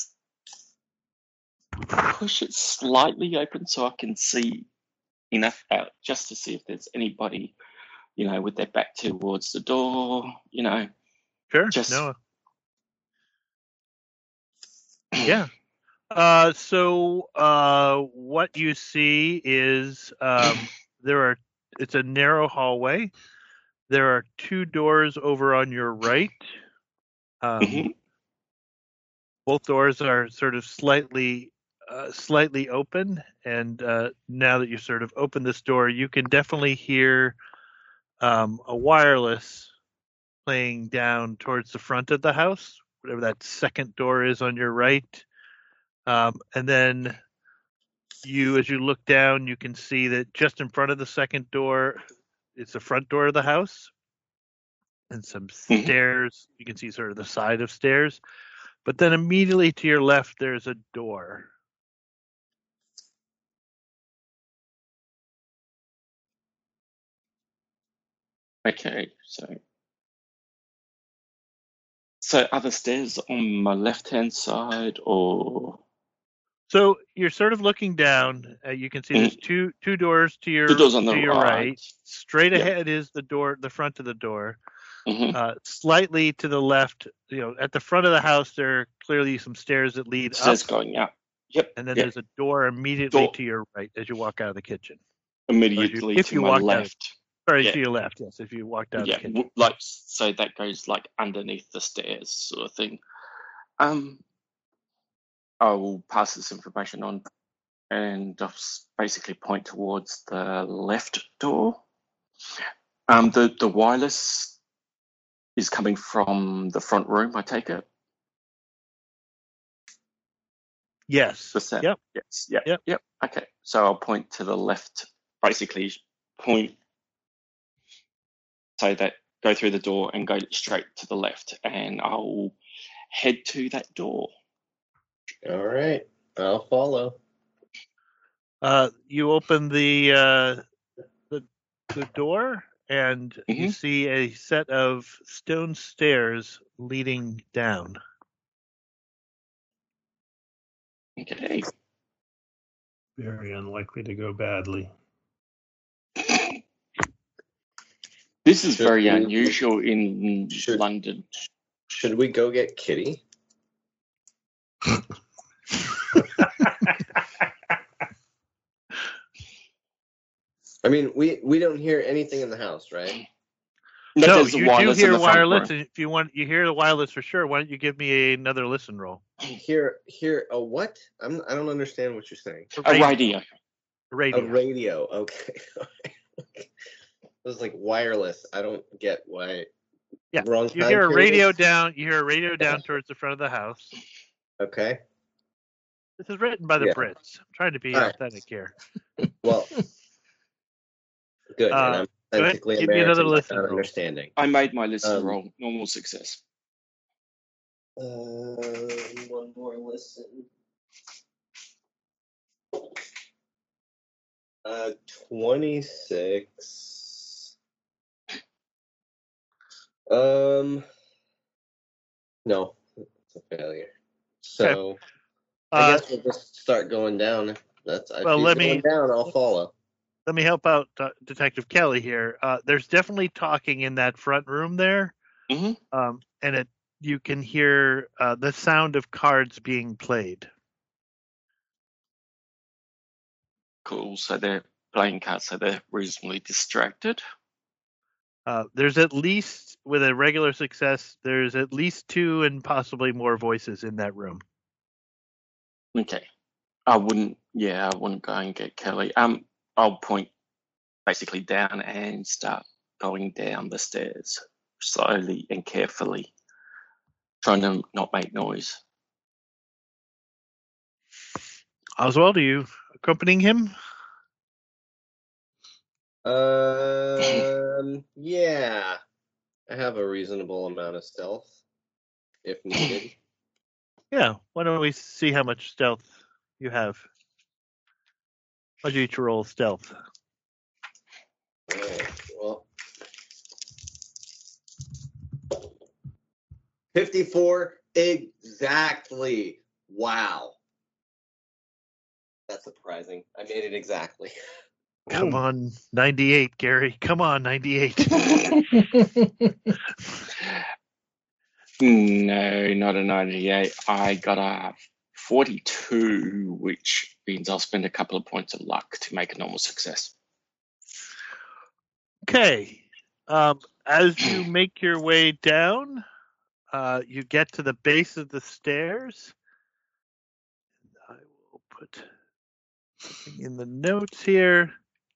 push it slightly open so I can see enough out, just to see if there's anybody, you know, with their back towards the door, you know. Sure. Just No. Yeah. Uh, so uh, what you see is um, there are. It's a narrow hallway. There are two doors over on your right. Um, Mhm. Both doors are sort of slightly, uh, slightly open, and uh, now that you sort of open this door, you can definitely hear um, a wireless playing down towards the front of the house, whatever that second door is on your right. Um, and then you, as you look down, you can see that just in front of the second door, it's the front door of the house, and some Mhm. stairs. You can see sort of the side of stairs. But then immediately to your left, there's a door. Okay, so so are the stairs on my left hand side or So you're sort of looking down. Uh, you can see there's two two doors to the your doors on the to your right? right. Straight Yeah. ahead is the door, the front of the door. Mhm. Uh, slightly to the left, you know, at the front of the house, there are clearly some stairs that lead Stairs up, going up. Yep. and then Yep. there's a door immediately Door to your right as you walk out of the kitchen. immediately if to you my walked out- left. Sorry, Yeah. to your left. Yes, if you walked out Yeah, of the kitchen. w- like so that goes like underneath the stairs, sort of thing. Um, I will pass this information on, and I'll s- basically point towards the left door. Um, the the wireless is coming from the front room. I take it. Yes. The set. Yep. Yes. Yep. Yep. Yep. Okay. So I'll point to the left. Basically, point so that go through the door and go straight to the left, and I'll head to that door. All right, I'll follow. Uh, you open the uh, the the door, and you Mhm. see a set of stone stairs leading down. Okay. Very unlikely to go badly. This is Should very we- unusual in should- London. Should we go get Kitty? I mean, we we don't hear anything in the house, right? No, No, there's the you do wireless in hear the front wireless, room. and if you want, you hear the wireless for sure. Why don't you give me another listen roll? Hear hear a what? I'm I don't understand what you're saying. A radio. Radio. A radio. Okay. It was like wireless. I don't get why. Yeah, Wrong You time hear a radio period? down. You hear a radio down towards the front of the house. Okay. This is written by the Yeah. Brits. I'm trying to be All right. authentic here. Well, good. Uh, and I'm go ahead, authentically give me another American by listen not roll. understanding. I made my listen Um, roll. Normal success. Uh, one more listen. Uh, twenty-six. Um, no, it's a failure. So I Uh, guess we'll just start going down. That's if Well, he's let going me- down, I'll follow. let me help out uh, Detective Kelly here. Uh, there's definitely talking in that front room there, Mhm. um, and it you can hear uh, the sound of cards being played. Cool. So they're playing cards, so they're reasonably distracted. Uh, there's at least, with a regular success, there's at least two and possibly more voices in that room. Okay. I wouldn't. Yeah, I wouldn't go and get Kelly. Um, I'll point basically down and start going down the stairs slowly and carefully, trying to not make noise. Oswald, are you accompanying him? Um, yeah, I have a reasonable amount of stealth if needed. Yeah. Why don't we see how much stealth you have? Why'd you each roll stealth? Alright, well, fifty-four exactly. Wow. That's surprising. I made it exactly. Come on, ninety-eight, Gary. Come on, ninety-eight. No, not a ninety-eight. I got a forty-two, which means I'll spend a couple of points of luck to make a normal success. Okay. Um, as you make your way down, uh, you get to the base of the stairs. I will put something in the notes here.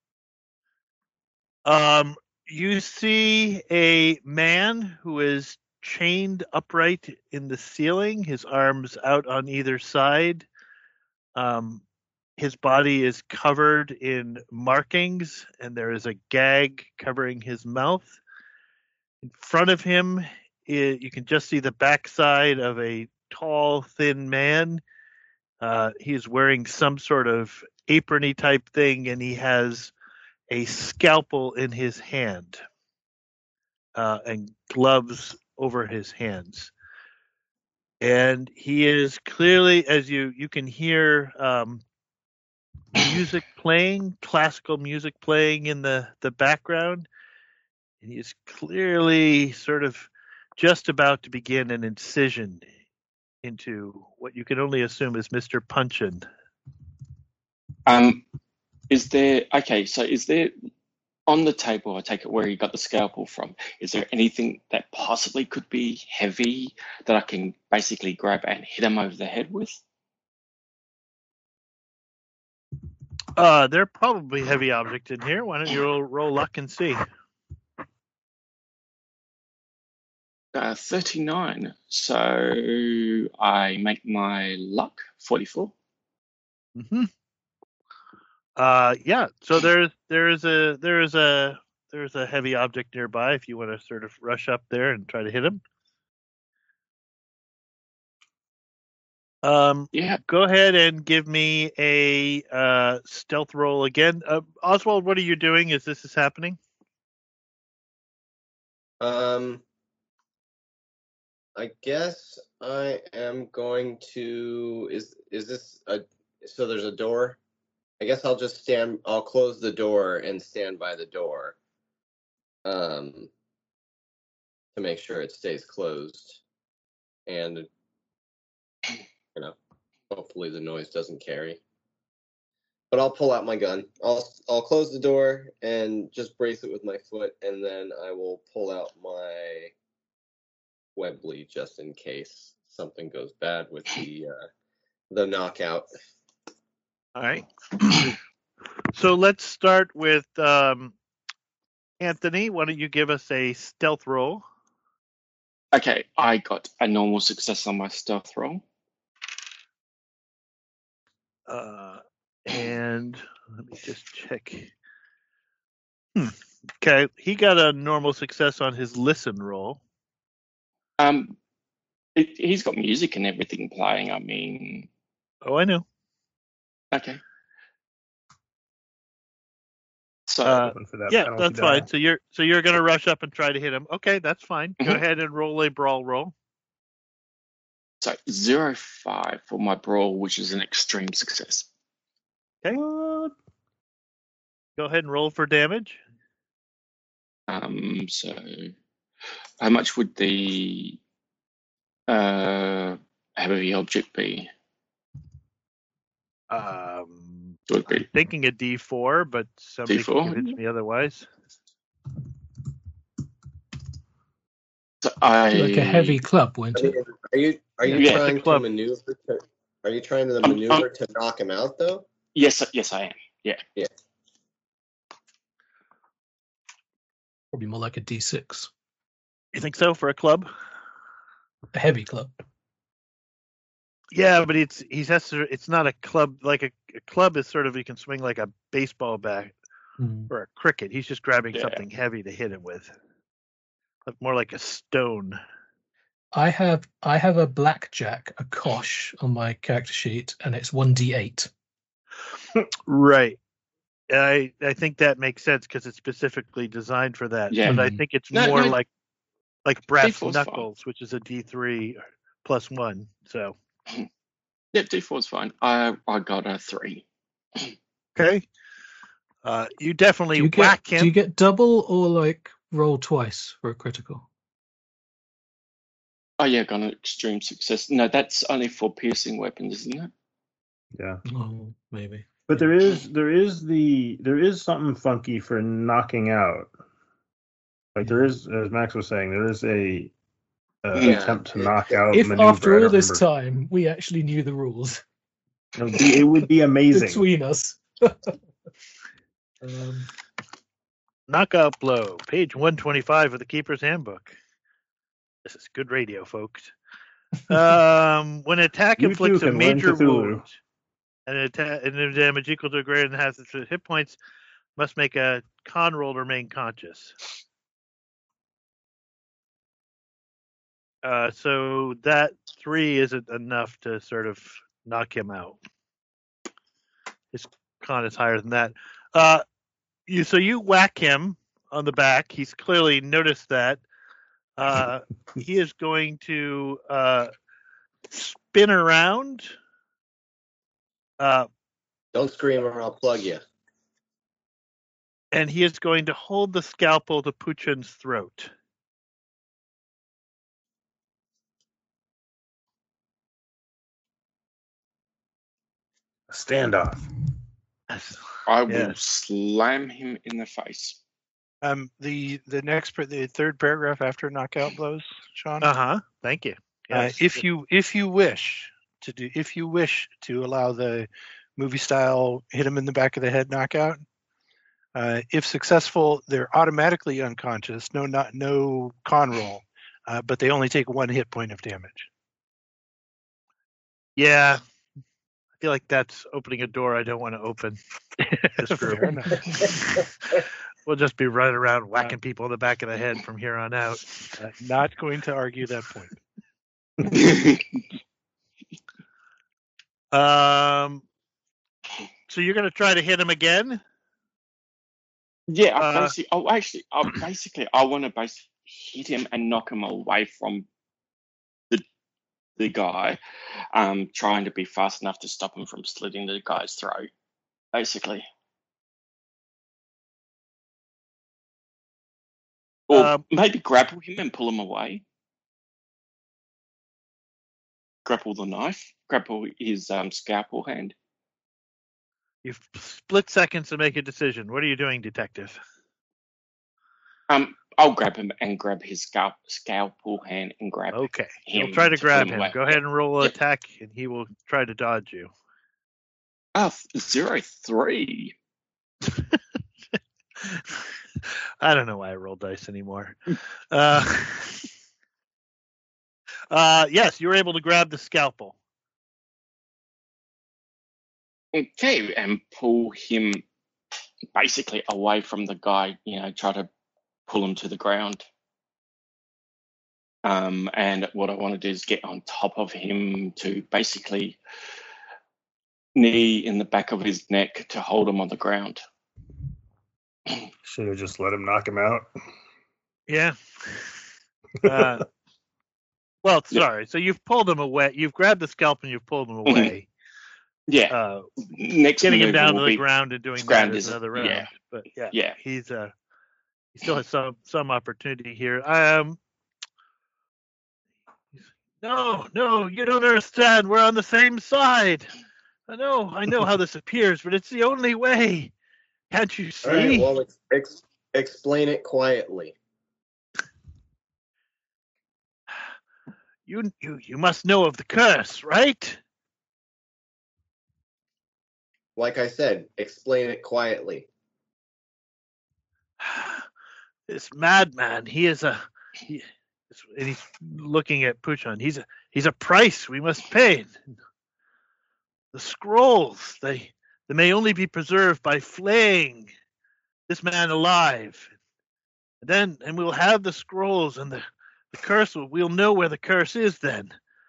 Um, you see a man who is chained upright in the ceiling, his arms out on either side. Um, his body is covered in markings, and there is a gag covering his mouth. In front of him, i- you can just see the backside of a tall, thin man. Uh, he's wearing some sort of aprony type thing, and he has a scalpel in his hand uh, and gloves over his hands. And he is clearly, as you you can hear, um, music playing, classical music playing in the the background. And he is clearly sort of just about to begin an incision into what you can only assume is Mister Punchin. Um, is there okay? So is there on the table? I take it where you got the scalpel from. Is there anything that possibly could be heavy that I can basically grab and hit him over the head with? Uh, there are probably heavy objects in here. Why don't you roll, roll luck and see? Uh, thirty-nine. So I make my luck forty-four. Mm-hmm. Uh, yeah. So there's there is a there is a there's a heavy object nearby. If you want to sort of rush up there and try to hit him. Um, Yeah. go ahead and give me a uh, stealth roll again. Uh, Oswald, what are you doing as this is happening? Um, I guess I am going to. Is is this a? So there's a door, I guess I'll just stand. I'll close the door and stand by the door, um, to make sure it stays closed, and you know, hopefully the noise doesn't carry. But I'll pull out my gun. I'll I'll close the door and just brace it with my foot, and then I will pull out my Webley just in case something goes bad with the uh, the knockout. All right. So let's start with um, Anthony. Why don't you give us a stealth roll? Okay, I got a normal success on my stealth roll. Uh, and let me just check. Hmm. Okay, he got a normal success on his listen roll. Um, it, he's got music and everything playing. I mean, Oh, I know. okay. So Uh, Open for that yeah, penalty that's die. fine. So you're so you're gonna rush up and try to hit him. Okay, that's fine. Go Mhm. ahead and roll a brawl roll. so zero five for my brawl, which is an extreme success. Okay. What? Go ahead and roll for damage. Um, so how much would the uh heavy object be? Um, Would I'm be thinking a D four, but somebody D can four? convince me otherwise. So I Like a heavy club, won't I mean, it? are you are you Yeah. trying to Club. maneuver? To, are you trying to Um, maneuver to knock him out though? Yes, yes, I am. Yeah. Probably more like a D six, You think so for a club? a heavy club. Yeah, but it's he has to. It's not a club. Like a, a club is sort of you can swing like a baseball bat Hmm. or a cricket. He's just grabbing Yeah. something heavy to hit him with, like more like a stone. I have I have a blackjack, a kosh on my character sheet, and it's one D eight. Right. I I think that makes sense because it's specifically designed for that. Yeah. But I Mhm. think it's No, more no. like like brass D four's fine. knuckles, which is a D three plus one. So Yeah, D four is fine. I I got a three. okay. Uh, you definitely Do you get whack him. do you get double or like roll twice for a critical? Oh yeah, got an extreme success. No, that's only for piercing weapons, isn't it? Yeah. Oh, maybe. But there is there is the there is something funky for knocking out. Like there is, as Max was saying, there is a uh, Yeah. attempt to knock out If maneuver. after I all don't this remember. time we actually knew the rules It would be, it would be amazing. between us. um, Knockout blow, page one twenty-five of the Keeper's Handbook. This is good radio, folks. Um, when an attack You inflicts too a can learn major Cthulhu. wound and an attack and the damage equal to or greater than half its hit points, must make a con roll to remain conscious. Uh, so that three isn't enough to sort of knock him out. His con is higher than that. Uh, you so you whack him on the back. He's clearly noticed that. Uh, he is going to uh, spin around. Uh, Don't scream or I'll plug you. and he is going to hold the scalpel to Puchin's throat. Standoff. I will Yes. slam him in the face. Um, the the next par- the third paragraph after knockout blows, Sean. Uh huh. Thank you. Uh, Yes. if you if you wish to do if you wish to allow the movie style hit him in the back of the head knockout, uh, if successful, they're automatically unconscious. No, not no con roll, uh, but they only take one hit point of damage. Yeah. I feel like that's opening a door I don't want to open. This group. Fair enough. We'll just be running around whacking people in the back of the head from here on out. Uh, not going to argue that point. Um. So you're going to try to hit him again? Yeah, I Uh, basically, oh, actually, I basically, I want to basically hit him and knock him away from the the guy, um, trying to be fast enough to stop him from slitting the guy's throat. basically. Or Um, maybe grapple him and pull him away. Grapple the knife. Grapple his um, scalpel hand. You've split seconds to make a decision. What are you doing, detective? Um, I'll grab him and grab his scalp, scalpel hand and grab Okay. him. You'll try to to grab put him him. away. Go ahead Yep. and roll an Yep. attack, and he will try to dodge you. Ah, zero three. I don't know why I roll dice anymore. Uh, uh, yes, you were able to grab the scalpel. Okay, and pull him basically away from the guy. You know, try to pull him to the ground. Um, and what I want to do is get on top of him to basically knee in the back of his neck to hold him on the ground. Should have just let him knock him out. Yeah. Uh, well, Yeah. sorry. So you've pulled him away. You've grabbed the scalpel and you've pulled him away. Yeah. Uh, Next getting him maneuver down will to the be ground and doing ground that is is- another round. yeah. But yeah, Yeah. he's uh, he still has some some opportunity here. Um, no, no, you don't understand. We're on the same side. I know, I know how this appears, but it's the only way. Can't you see? All right, well, ex- ex- explain it quietly. You, you, you must know of the curse, right? Like I said, explain it quietly. This madman, he is a, he, and he's looking at Puchon. He's a, he's a price we must pay. The scrolls, they, they may only be preserved by flaying this man alive. And then, and we'll have the scrolls, and the, the curse will, we'll know where the curse is then.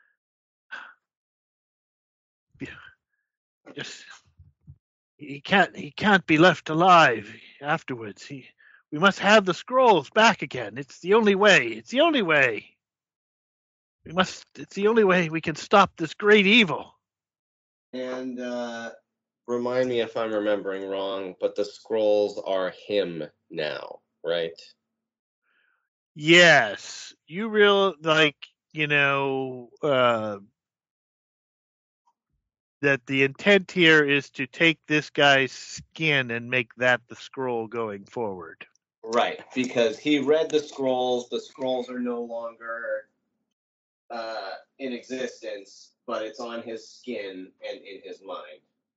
Just, he can't, he can't be left alive afterwards. He, we must have the scrolls back again. It's the only way. It's the only way. We must, it's the only way we can stop this great evil. And uh, remind me if I'm remembering wrong, but the scrolls are him now, right? Yes. You real, like, you know, uh, that the intent here is to take this guy's skin and make that the scroll going forward. Right, because he read the scrolls. The scrolls are no longer uh, in existence, but it's on his skin and in his mind.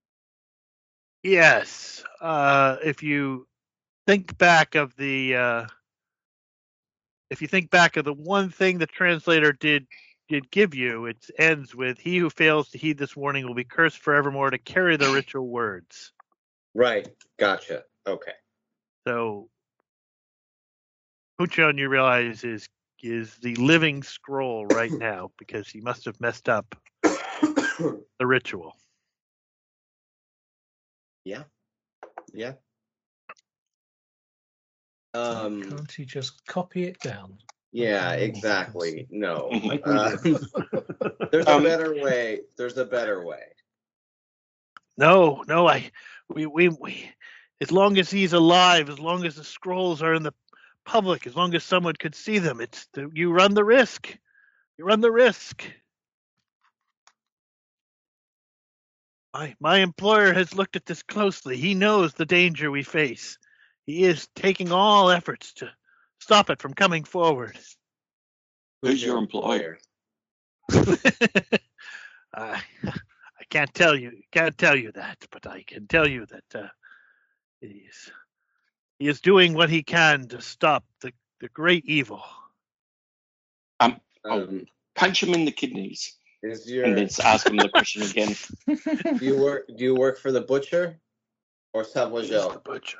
Yes. Uh, if you think back of the, uh, if you think back of the one thing the translator did did give you, it ends with, "He who fails to heed this warning will be cursed forevermore to carry the ritual words." Right, gotcha. Okay. So, Puchon, you realize, is is the living scroll right now because he must have messed up the ritual. Yeah. Yeah. Um. Can't he just copy it down? Yeah. Exactly. No. Like we Uh, did. there's a Um, better way. There's a better way. No, no, I, we, we, we, as long as he's alive, as long as the scrolls are in the public, as long as someone could see them, it's the, you run the risk. You run the risk. My my employer has looked at this closely. He knows the danger we face. He is taking all efforts to stop it from coming forward. Who's your employer? I I can't tell you can't tell you that, but I can tell you that uh, he is he is doing what he can to stop the, the great evil. Um, oh, Um, punch him in the kidneys is your and then ask him the question again. do you work? Do you work for the butcher or He is the Savoyagel? butcher.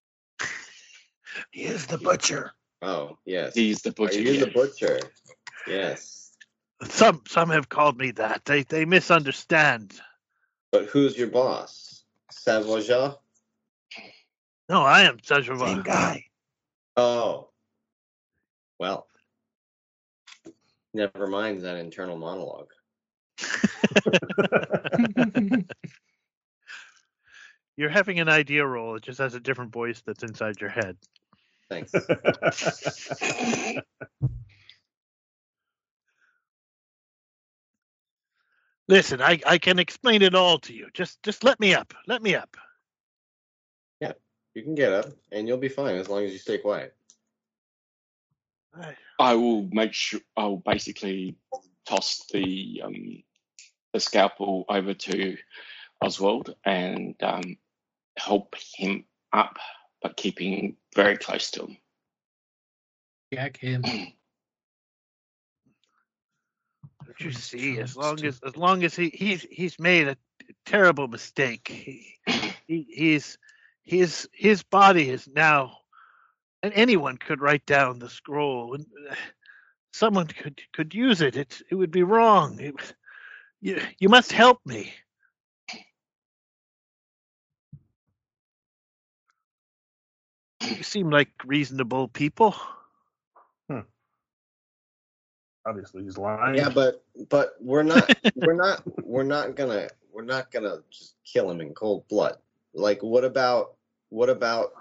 He is the butcher. Oh, yes. He's the Are butcher. you yeah. the butcher? Yes. Some some have called me that. They they misunderstand. But who's your boss? Savoyagel? No, I am such a Same guy. Oh. Well. Never mind that internal monologue. you're having an idea roll. It just has a different voice that's inside your head. Thanks. Listen, I, I can explain it all to you. Just just let me up. Let me up. Yeah, you can get up, and you'll be fine as long as you stay quiet. I, I will make sure. I'll basically toss the um, the scalpel over to Oswald and um, help him up, but keeping very close to him. Gag him. Don't you see? As long as as long as he he's he's made a terrible mistake. He, he he's his his body is now, and anyone could write down the scroll, and uh, someone could could use it. It it would be wrong. It, you you must help me. You seem like reasonable people. Hmm. Obviously, he's lying. Yeah, but but we're not we're not we're not gonna we're not gonna just kill him in cold blood. Like, what about what about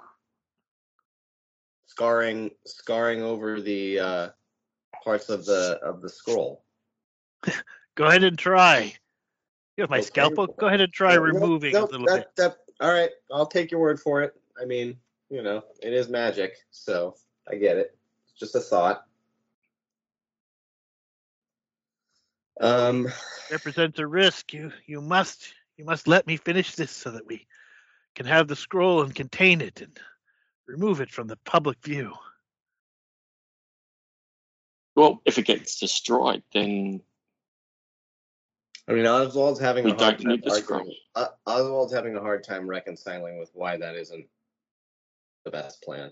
scarring scarring over the uh, parts of the of the scroll? Go ahead and try. You have my Okay. scalpel. Go ahead and try No, removing no, a little that, bit. That, all right, I'll take your word for it. I mean, you know, it is magic, so I get it. It's just a thought. Um, Represents a risk. You you must you must let me finish this so that we can have the scroll and contain it and remove it from the public view. Well, if it gets destroyed, then I mean, Oswald's having we a hard don't time need the scroll. arguing. Uh, Oswald's having a hard time reconciling with why that isn't the best plan.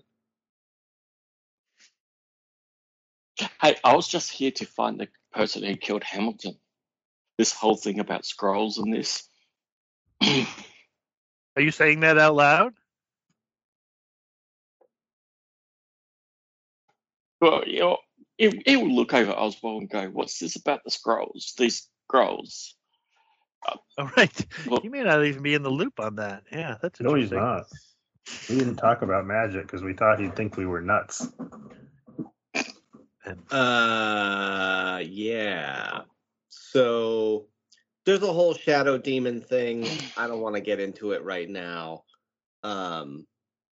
Hey, I was just here to find the person who killed Hamilton. This whole thing about scrolls and this. Are you saying that out loud? Well, you know, it, it will look over Oswald and go, "What's this about the scrolls? These scrolls." All right. Well, You may not even be in the loop on that. Yeah, that's No, he's interesting. not. We didn't talk about magic because we thought he'd think we were nuts. Uh, yeah. So there's a whole shadow demon thing. I don't want to get into it right now. Um,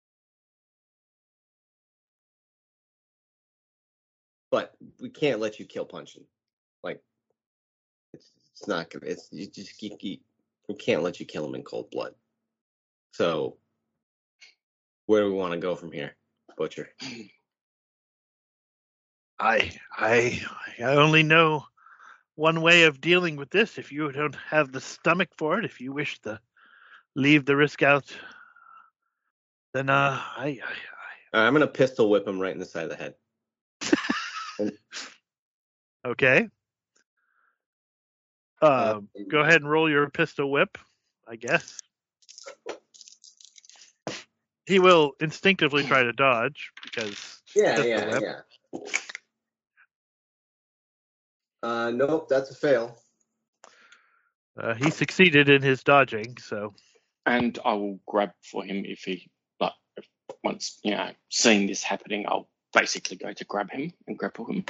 but we can't let you kill Punchin. Like, it's it's not gonna. It's you just you, you, we can't let you kill him in cold blood. So where do we want to go from here, Butcher? I I I only know one way of dealing with this. If you don't have the stomach for it, if you wish to leave the risk out, then uh, I, I, All right, I'm gonna pistol whip him right in the side of the head. I okay. Uh, Um, go ahead and roll your pistol whip, I guess. He will instinctively try to dodge because Yeah, pistol yeah, whip. yeah. Uh, nope, that's a fail. Uh, he succeeded in his dodging, so and I will grab for him if he, like, if once, you know, seeing this happening, I'll basically go to grab him and grapple him.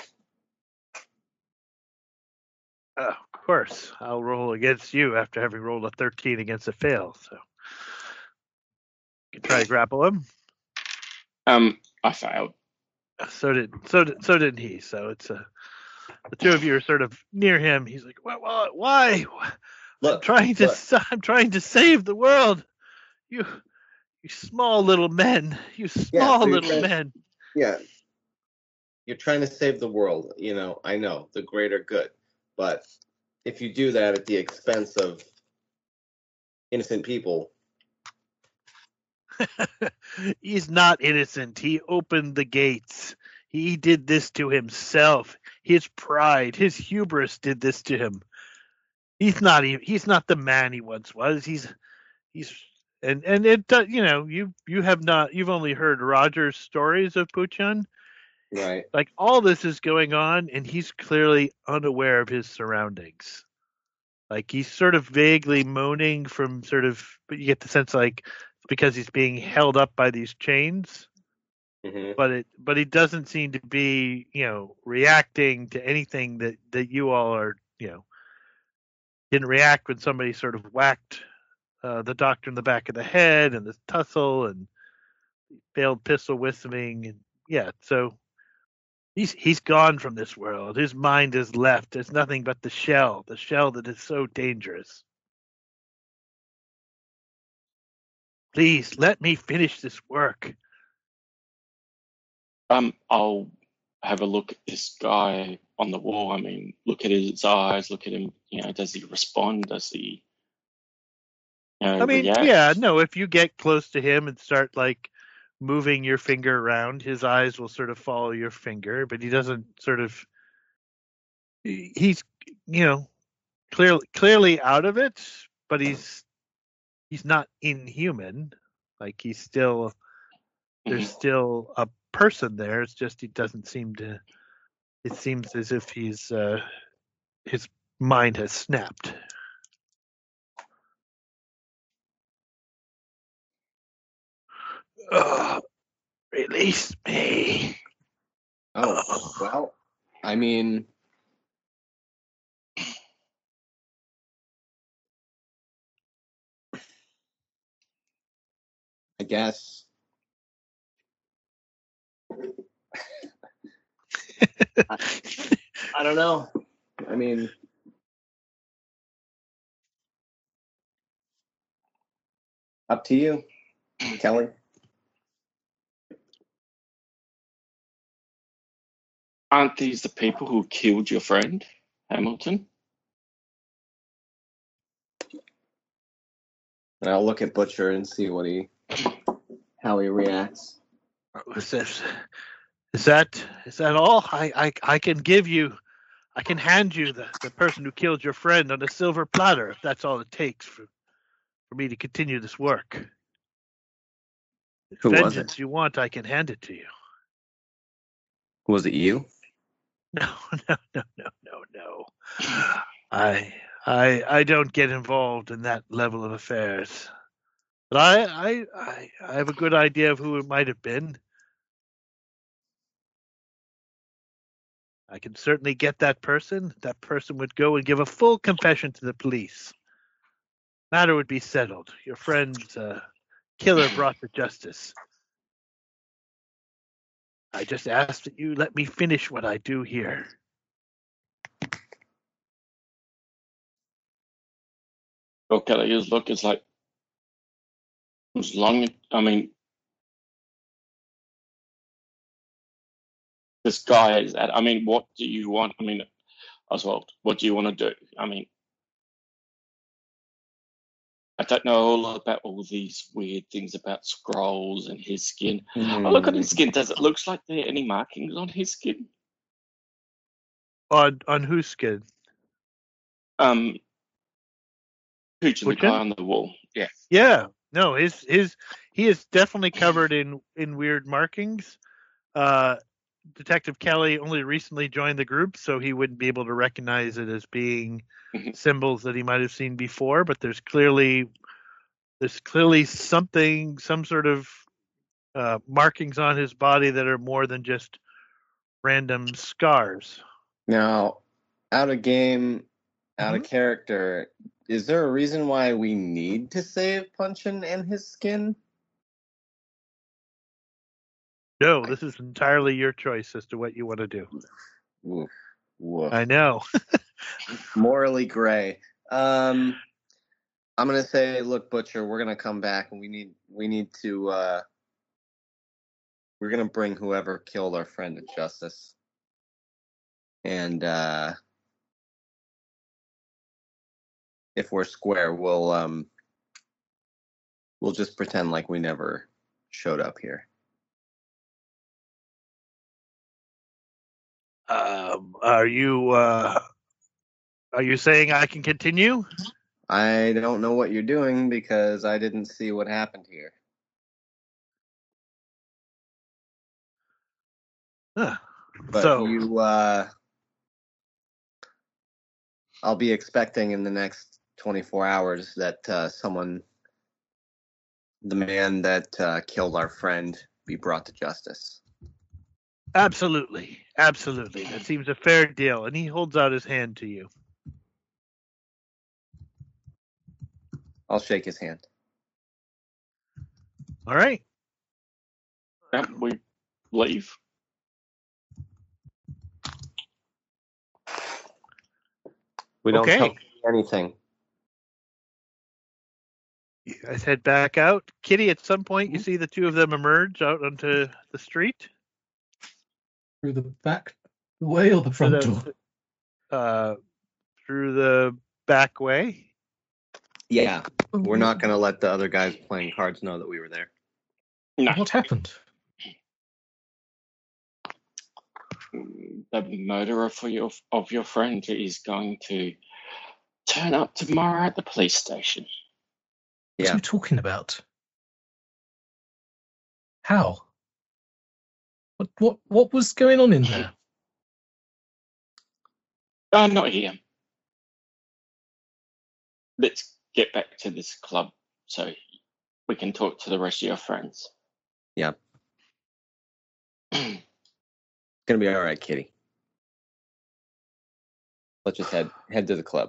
uh, of course I'll roll against you after having rolled a thirteen against a fail. So you can try to grapple him. Um, I failed. So did so did so didn't he. So it's a the two of you are sort of near him. He's like, "Why? Why? why? Look, I'm trying to look. I'm trying to save the world. You, you small little men. You small so you're little trying- men. Yeah, you're trying to save the world. You know, I know the greater good, but if you do that at the expense of innocent people, He's not innocent. He opened the gates. He did this to himself. His pride, his hubris did this to him. He's not even, he's not the man he once was. He's he's and and it uh, you know, you you have not you've only heard Roger's stories of Puchan. right? Like, all this is going on and he's clearly unaware of his surroundings. Like he's sort of vaguely moaning from sort of, but you get the sense like it's because he's being held up by these chains. Mhm. But it, but he doesn't seem to be, you know, reacting to anything that that you all are, you know, didn't react when somebody sort of whacked uh, the doctor in the back of the head and the tussle and failed pistol whistling and yeah, so he's he's gone from this world. His mind is left. There's nothing but the shell, the shell that is so dangerous. Please let me finish this work. Um, I'll have a look at this guy on the wall. I mean, look at his eyes. Look at him. You know, does he respond? Does he, you know, I mean, yeah, react? no, if you get close to him and start like moving your finger around, his eyes will sort of follow your finger, but he doesn't sort of he's you know, clearly clearly out of it, but he's he's not inhuman. Like he's still there's Mhm. still a person there. It's just he doesn't seem to. It seems as if he's uh, his mind has snapped. Ugh, release me. Oh, Ugh. well, I mean, I guess. I, I don't know. I mean, up to you, Kelly. Aren't these the people who killed your friend, Hamilton? And I'll look at Butcher and see what he, how he reacts. Is that is that is that all? I, I I can give you. I can hand you the, the person who killed your friend on a silver platter if that's all it takes for, for me to continue this work. If Who was vengeance it? you want, I can hand it to you. Was it you? No, no, no, no, no, no. I I I don't get involved in that level of affairs. But I I I, I have a good idea of who it might have been. I can certainly get that person. That person would go and give a full confession to the police. Matter would be settled. Your friend's uh, killer brought to justice. I just ask that you let me finish what I do here. Okay, his look is like, as long, I mean, this guy is at, I mean, what do you want? I mean, Oswald, what do you want to do? I mean, I don't know all about all these weird things about scrolls and his skin. Oh, look at his skin. Does it look like there are any markings on his skin? On on whose skin? Um, Pooch and the guy Puchin? on the wall. Yeah. Yeah. No, his his he is definitely covered in in weird markings. Uh, Detective Kelly only recently joined the group, so he wouldn't be able to recognize it as being Mhm. symbols that he might have seen before. But there's clearly there's clearly something, some sort of uh, markings on his body that are more than just random scars. Now, out of game, out Mhm. of character, is there a reason why we need to save Punchin and his skin? No, this is entirely your choice as to what you want to do. Woof, woof. I know. Morally gray. Um, I'm gonna say, look, Butcher, we're gonna come back, and we need we need to. Uh, we're gonna bring whoever killed our friend to justice, and uh, if we're square, we'll um, we'll just pretend like we never showed up here. Um, are you uh, are you saying I can continue? I don't know what you're doing because I didn't see what happened here. Huh. But So you, uh, I'll be expecting in the next twenty-four hours that uh, someone, the man that uh, killed our friend, be brought to justice. Absolutely. Absolutely. That seems a fair deal. And he holds out his hand to you. I'll shake his hand. All right. Yep, we leave. We don't Okay. tell anything. You guys head back out. Kitty, at some point, you see the two of them emerge out onto the street. Through the back way or the front the- door? Uh, through the back way. Yeah, we're not going to let the other guys playing cards know that we were there. No, What happened? the murderer for your of your friend is going to turn up tomorrow at the police station. What are Yeah, you talking about? How? What what what was going on in there? I'm not here. Let's get back to this club so we can talk to the rest of your friends. yeah. It's going to be all right, Kitty. Let's just head head to the club.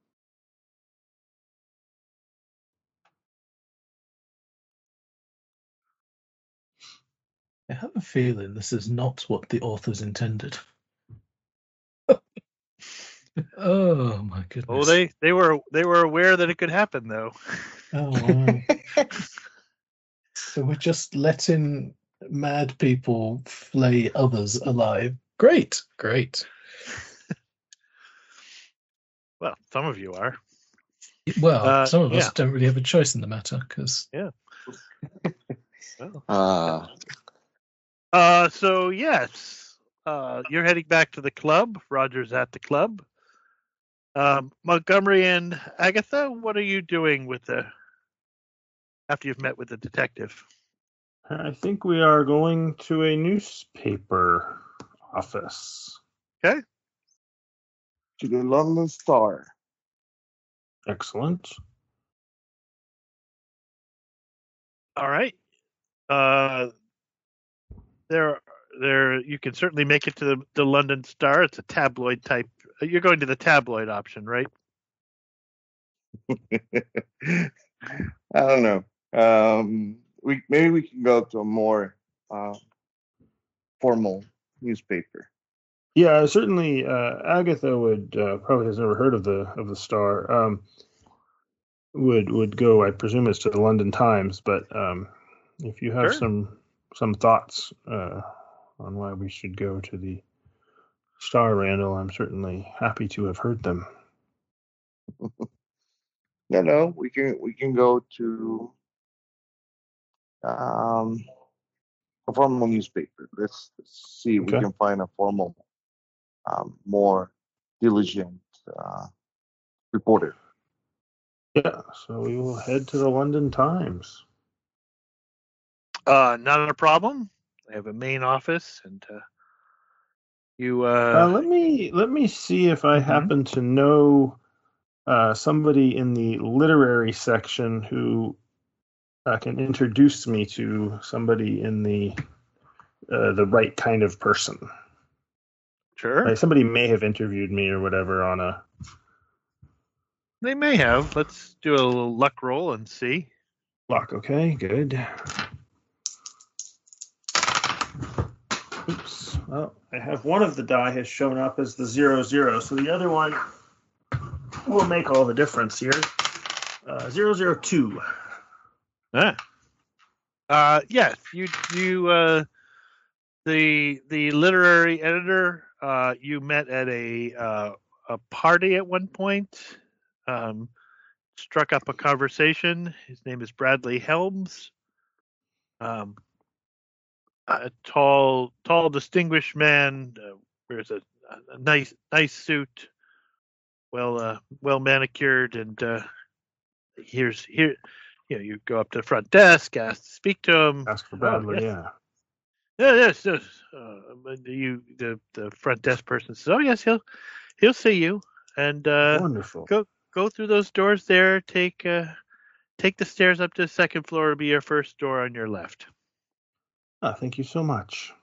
I have a feeling this is not what the authors intended. Oh my goodness. Oh, they they were they were aware that it could happen, though. Oh wow. So we're just letting mad people flay others alive. Great, great. Well, some of you are. Well, Uh, some of us yeah. don't really have a choice in the matter because Well, Uh, Uh, so yes, uh, you're heading back to the club. Roger's at the club. Um, Montgomery and Agatha, what are you doing with the after you've met with the detective? I think we are going to a newspaper office. Okay. To the London Star. Excellent. All right. Uh, there, there. You can certainly make it to the, the London Star. It's a tabloid type. You're going to the tabloid option, right? I don't know. Um, we maybe we can go to a more uh, formal newspaper. Yeah, certainly. Uh, Agatha would uh, probably has never heard of the of the Star. Um, would would go, I presume, it's to the London Times. But um, if you have Sure. some some thoughts uh, on why we should go to the Star, Randall, I'm certainly happy to have heard them. No, no, we can we can go to um, a formal newspaper. Let's, let's see if we Okay. can find a formal, um, more diligent uh, reporter. Yeah, so we will head to the London Times. Uh, not a problem. They have a main office, and uh, you. Uh, Uh, let me let me see if I Mhm. happen to know uh, somebody in the literary section who uh, can introduce me to somebody in the uh, the right kind of person. sure. Like somebody may have interviewed me or whatever on a. They may have. Let's do a little luck roll and see. Lock, okay, good. Oops. Well, I have one of the die has shown up as the zero zero, so the other one will make all the difference here. Uh, zero zero two. Ah. Uh, yes, you you uh, the the literary editor. Uh, you met at a uh, a party at one point. Um, struck up a conversation. His name is Bradley Helms. Um, a tall, tall, distinguished man. Uh, wears a, a nice, nice suit. Well, uh, well manicured, and uh, here's here. You know, you go up to the front desk, ask to speak to him. Ask for Oh, Bradley, yes. yeah. Yeah, yes, yes. Uh, but you, the the front desk person says, "Oh, yes, he'll he'll see you." and uh, Wonderful. go go through those doors there. Take uh, take the stairs up to the second floor. It'll be your first door on your left. Ah, thank you so much.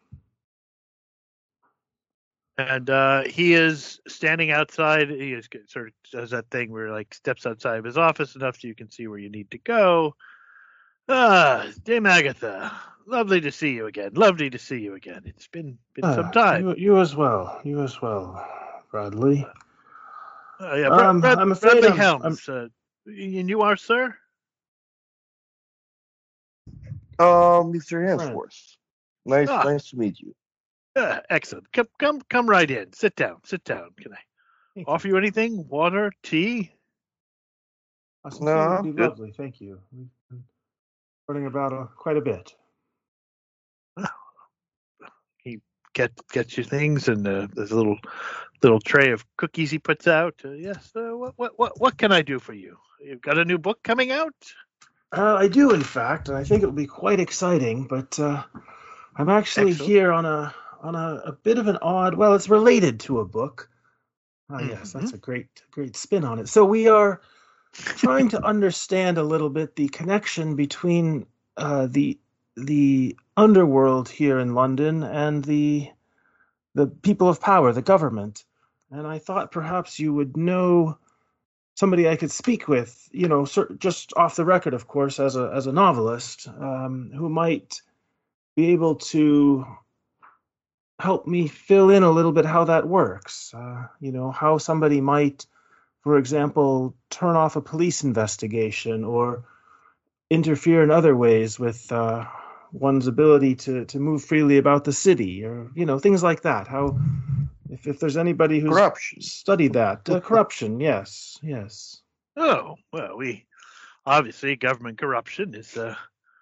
And uh, he is standing outside. He is sort of does that thing where like steps outside of his office enough so you can see where you need to go. Ah, Dame Agatha, lovely to see you again. Lovely to see you again. It's been been Ah, some time. You, you as well. You as well, Bradley. Uh, yeah, Bra- Um, Brad- I'm afraid Bradley I'm- Helms. Uh, and you are, sir? Uh, Mister Friend. Hansworth. Nice, Ah. nice to meet you. Uh, excellent. Come, come, come right in. Sit down. Sit down. Can I Thank offer you anything? Water, tea? A tea No, would be good. lovely. Thank you. We've been learning about uh, quite a bit. He get gets you things, and uh, there's a little little tray of cookies he puts out. Uh, yes. Uh, what, what, what, what can I do for you? You've got a new book coming out? Uh, I do, in fact, and I think it will be quite exciting. But uh, I'm actually Excellent. here on a on a, a bit of an odd. Well, it's related to a book. Ah, yes, Mhm. that's a great great spin on it. So we are trying to understand a little bit the connection between uh, the the underworld here in London and the the people of power, the government. And I thought perhaps you would know somebody I could speak with, you know, cer- just off the record, of course, as a as a novelist, um, who might be able to help me fill in a little bit how that works. Uh, you know, how somebody might, for example, turn off a police investigation or interfere in other ways with uh, one's ability to, to move freely about the city, or you know, things like that. How, if, if there's anybody who's Corruption. studied that, uh, corruption, yes, yes. Oh, well, we obviously government corruption is uh,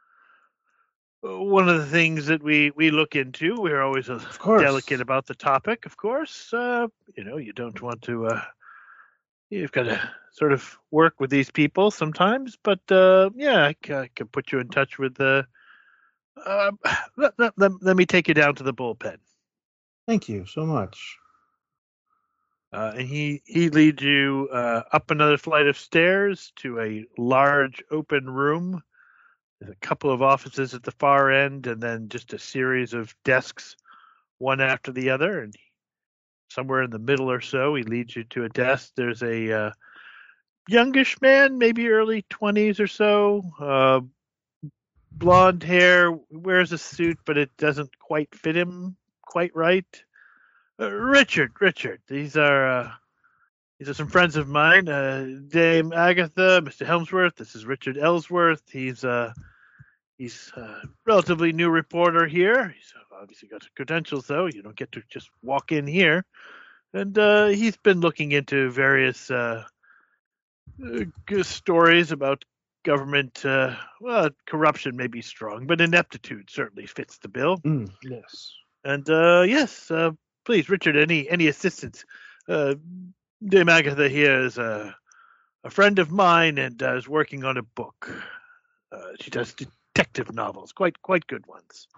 one of the things that we, we look into. We're always uh, course. delicate about the topic, of course. Uh, you know, you don't want to. Uh, you've got to sort of work with these people sometimes, but uh, yeah, I, c- I can put you in touch with the. Uh, let, let, let, let me take you down to the bullpen. Thank you so much. Uh, and he, he leads you uh, up another flight of stairs to a large open room. There's a couple of offices at the far end, and then just a series of desks, one after the other. And somewhere in the middle or so, he leads you to a desk. There's a uh, youngish man, maybe early twenties or so, uh, blonde hair, wears a suit, but it doesn't quite fit him quite right. Uh, Richard, Richard, these are uh, these are some friends of mine. Uh, Dame Agatha, Mister Helmsworth. This is Richard Ellsworth. He's uh, he's a relatively new reporter here. He's obviously got credentials, though. You don't get to just walk in here. And uh, he's been looking into various uh, uh, stories about government. Uh, well, corruption may be strong, but ineptitude certainly fits the bill. Mm, yes. And uh, yes, uh, please, Richard, any any assistance? Uh, Dame Agatha here is a, a friend of mine and uh, is working on a book. Uh, she does detective novels, quite quite good ones.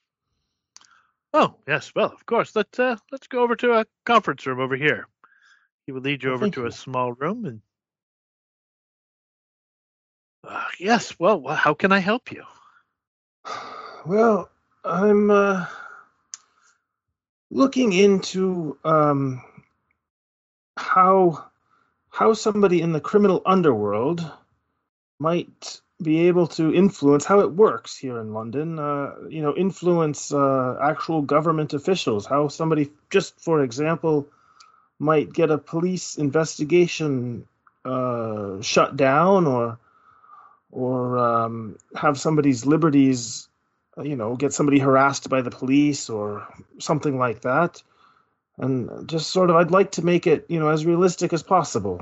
Oh yes, well, of course. Let's uh, let's go over to a conference room over here. He will lead you Well, over thank to you. a small room and. Uh, yes, well, wh- how can I help you? Well, I'm uh, looking into um, how how somebody in the criminal underworld might be able to influence how it works here in London. Uh, you know, influence uh, actual government officials. How somebody, just for example, might get a police investigation uh, shut down, or or um, have somebody's liberties, uh, you know, get somebody harassed by the police or something like that. And just sort of, I'd like to make it, you know, as realistic as possible.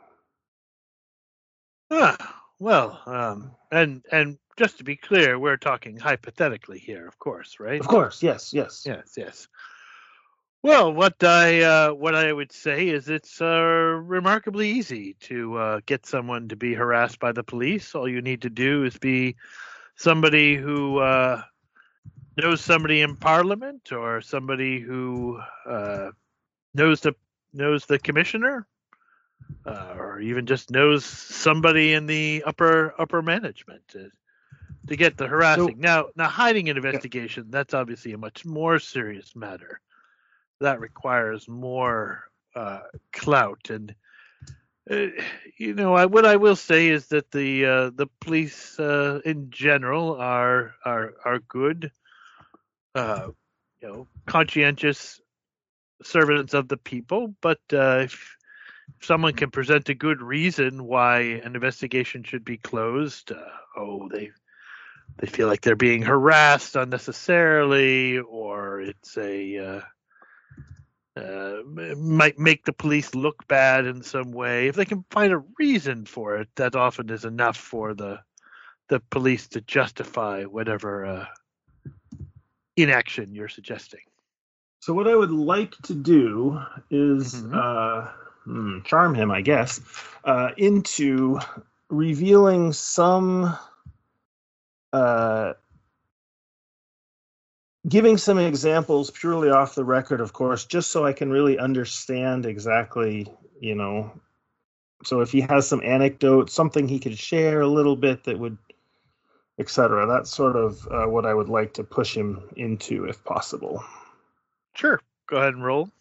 Ah, well, um, and and just to be clear, we're talking hypothetically here, of course, right? Of course, yes, yes. Yes, yes. Well, what I uh, what I would say is it's uh, remarkably easy to uh, get someone to be harassed by the police. All you need to do is be somebody who uh, knows somebody in Parliament or somebody who uh, knows the knows the commissioner, uh, or even just knows somebody in the upper upper management to, to get the harassing. So- now, now hiding an Yeah. investigation, that's obviously a much more serious matter. That requires more uh, clout, and uh, you know, I, what I will say is that the uh, the police uh, in general are are are good, uh, you know, conscientious servants of the people. But uh, if someone can present a good reason why an investigation should be closed, uh, oh, they they feel like they're being harassed unnecessarily, or it's a uh, uh, might make the police look bad in some way. If they can find a reason for it, that often is enough for the the police to justify whatever uh, inaction you're suggesting. So what I would like to do is Mhm. uh, hmm, charm him, I guess, uh, into revealing some, uh, giving some examples purely off the record, of course, just so I can really understand exactly, you know. So if he has some anecdotes, something he could share a little bit that would, et cetera. That's sort of uh, what I would like to push him into, if possible. Sure, go ahead and roll.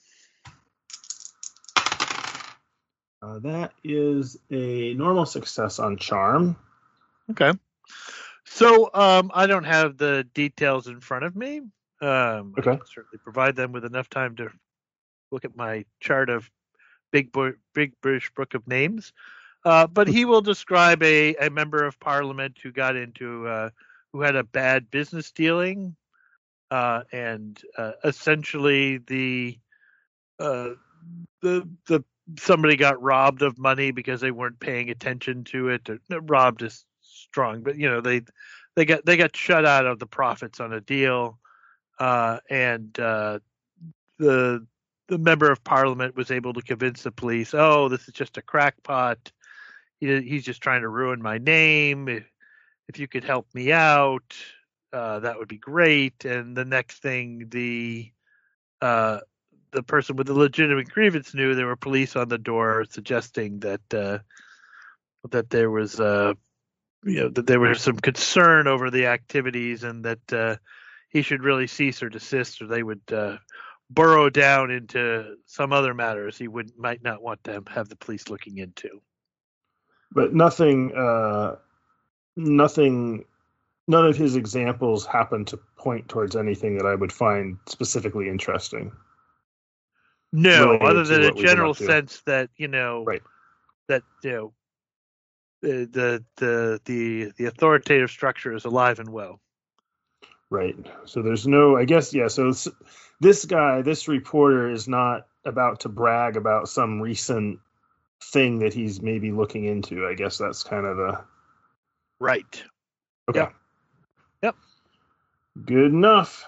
Uh, that is a normal success on charm. Okay. So um, I don't have the details in front of me. Um, Okay. I can certainly provide them with enough time to look at my chart of Big Bo- Big British Book of Names. Uh, but he will describe a, a member of Parliament who got into uh, who had a bad business dealing, uh, and uh, essentially the uh, the the somebody got robbed of money because they weren't paying attention to it. Or, robbed is strong, but you know they they got they got shut out of the profits on a deal, uh, and uh, the the member of Parliament was able to convince the police, oh, this is just a crackpot. He, he's just trying to ruin my name. If, if you could help me out, uh, that would be great. And the next thing, the uh, the person with the legitimate grievance knew there were police on the door suggesting that uh, that there was uh, you know that there was some concern over the activities and that uh, he should really cease or desist, or they would uh, burrow down into some other matters he would might not want to have the police looking into. But nothing, uh, nothing, none of his examples happen to point towards anything that I would find specifically interesting. No, Related other to than a what we've been general up to. sense that you know Right. that you know the the the the, the authoritative structure is alive and well. Right. So there's no, I guess, yeah. So s- this guy, this reporter is not about to brag about some recent thing that he's maybe looking into. I guess that's kind of the, Right. okay. Yep. Yep. Good enough.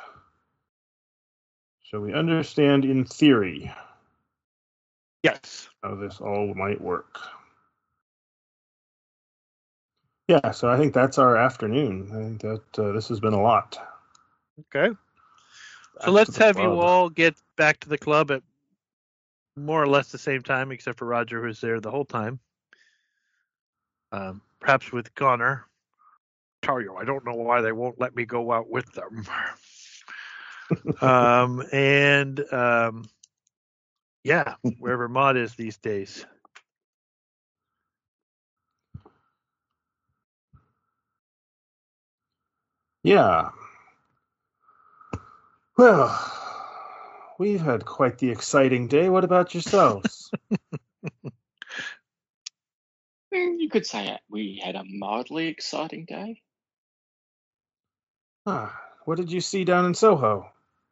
So we understand in theory Yes. how this all might work. Yeah, so I think that's our afternoon. I think that uh, this has been a lot. Okay. Back So to let's the have you club. all get back to the club at more or less the same time, except for Roger, who's there the whole time. Um, perhaps with Connor. Tell you, I don't know why they won't let me go out with them. um, and um, yeah, wherever Maud is these days. Yeah. Well, we've had quite the exciting day. What about yourselves? Mm, You could say we had a mildly exciting day. Ah, what did you see down in Soho?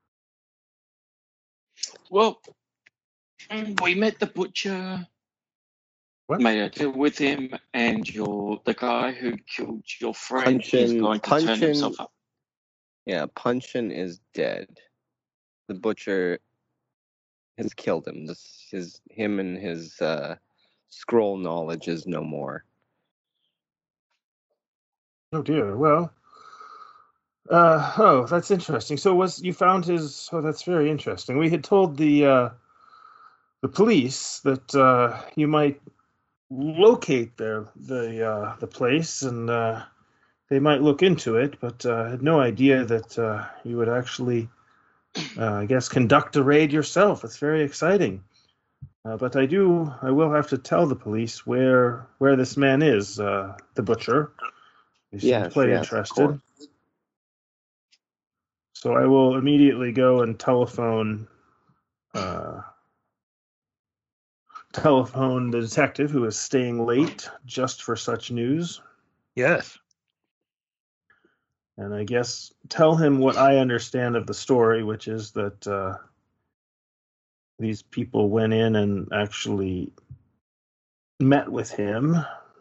Well, mm, we met the butcher, What? made a deal with him, and your the guy who killed your friend is Punchin, going to turn Punchin, himself up. yeah, Punchin is dead. The butcher has killed him. This, his, him and his uh, scroll knowledge is no more. Oh dear. Well, uh, oh, that's interesting. So was you found his? Oh, that's very interesting. We had told the uh, the police that uh, you might locate their the uh, the place, and uh, they might look into it. But uh, I had no idea that uh, you would actually, uh, I guess, conduct a raid yourself. It's very exciting. Uh, but I do, I will have to tell the police where where this man is, uh, the butcher. They seem Yes, quite yes, of interested. course. So I will immediately go and telephone uh, telephone the detective who is staying late just for such news. Yes. And I guess tell him what I understand of the story, which is that uh, these people went in and actually met with him,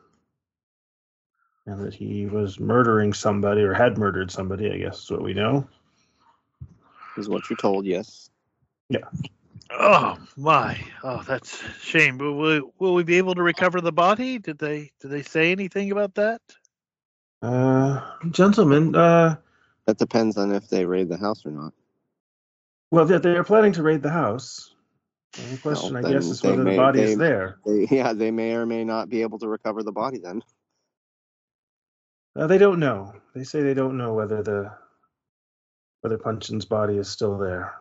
and that he was murdering somebody or had murdered somebody, I guess is what we know. Is what you're told, yes. Yeah. Oh my! Oh, that's a shame. Will we, will we be able to recover the body? Did they did they say anything about that? Uh, gentlemen, uh, That depends on if they raid the house or not. well, they, they are planning to raid the house. The question, Well, I guess, then is they whether the may- body they- is there. They, yeah, they may or may not be able to recover the body then. Uh, they don't know. They say they don't know whether the whether Punchin's body is still there.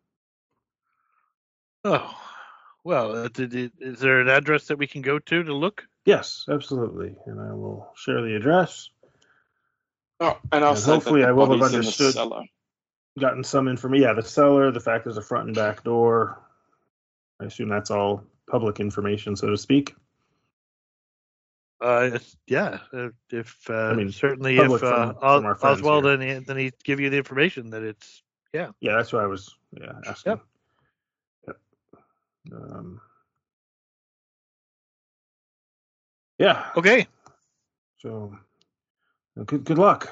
Oh, well, uh, did it, is there an address that we can go to to look? Yes, absolutely, and I will share the address. Oh, and I'll And say hopefully that I the will have body's in the understood- cellar. Gotten some information. Yeah, the cellar, the fact there's a front and back door. I assume that's all public information, so to speak. Uh, yes, yeah. uh, If uh, I mean, certainly public if uh, from- Os- from our friends Oswald here. and Anthony give you the information that it's Yeah, that's what I was yeah, asking. Yep. Yep. Um, yeah. okay. So good good luck.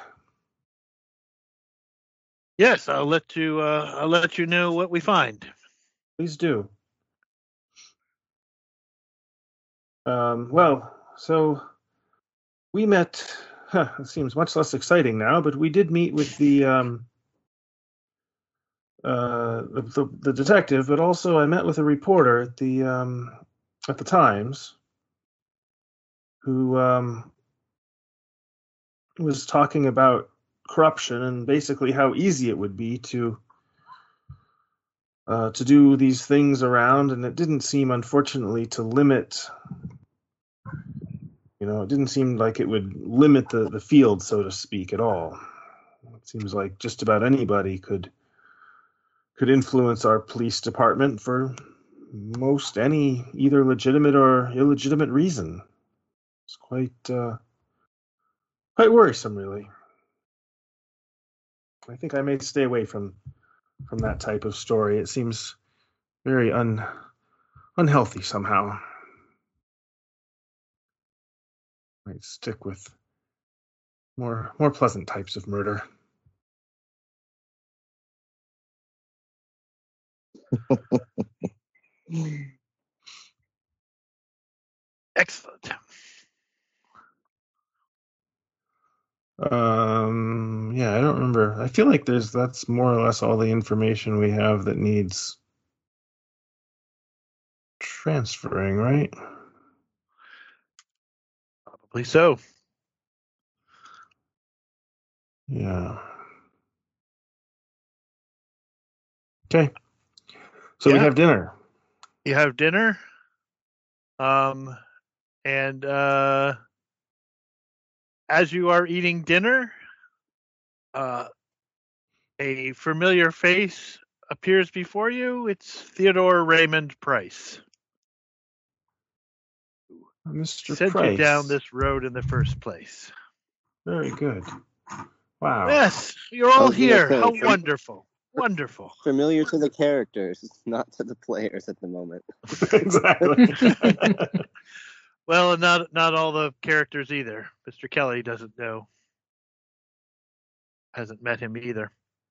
Yes, I'll let you. Uh, I'll let you know what we find. Please do. Um, well, so we met. Huh, it seems much less exciting now, but we did meet with the um, uh, the, the, the detective, but also I met with a reporter at the um, at the Times, who um, was talking about corruption and basically how easy it would be to uh, to do these things around, and it didn't seem, unfortunately, to limit. You know, it didn't seem like it would limit the, the field, so to speak, at all. It seems like just about anybody could could influence our police department for most any either legitimate or illegitimate reason. It's quite uh, quite worrisome, really. I think I may stay away from from that type of story. It seems very un unhealthy somehow. Might stick with more more pleasant types of murder. Excellent. Um, yeah, I don't remember. I feel like there's that's more or less all the information we have that needs transferring, right? Probably so. Yeah. Okay. So we Yeah. have dinner. You have dinner. Um, and uh, as you are eating dinner, uh, a familiar face appears before you. It's Theodore Raymond Price. Mister Sent Price. you down this road in the first place. Very good. Wow. Yes, you're I all was gonna here. say, How fam- wonderful. Wonderful. Familiar to the characters, not to the players at the moment. Exactly. Well, not not all the characters either. Mister Kelly doesn't know. Hasn't met him either.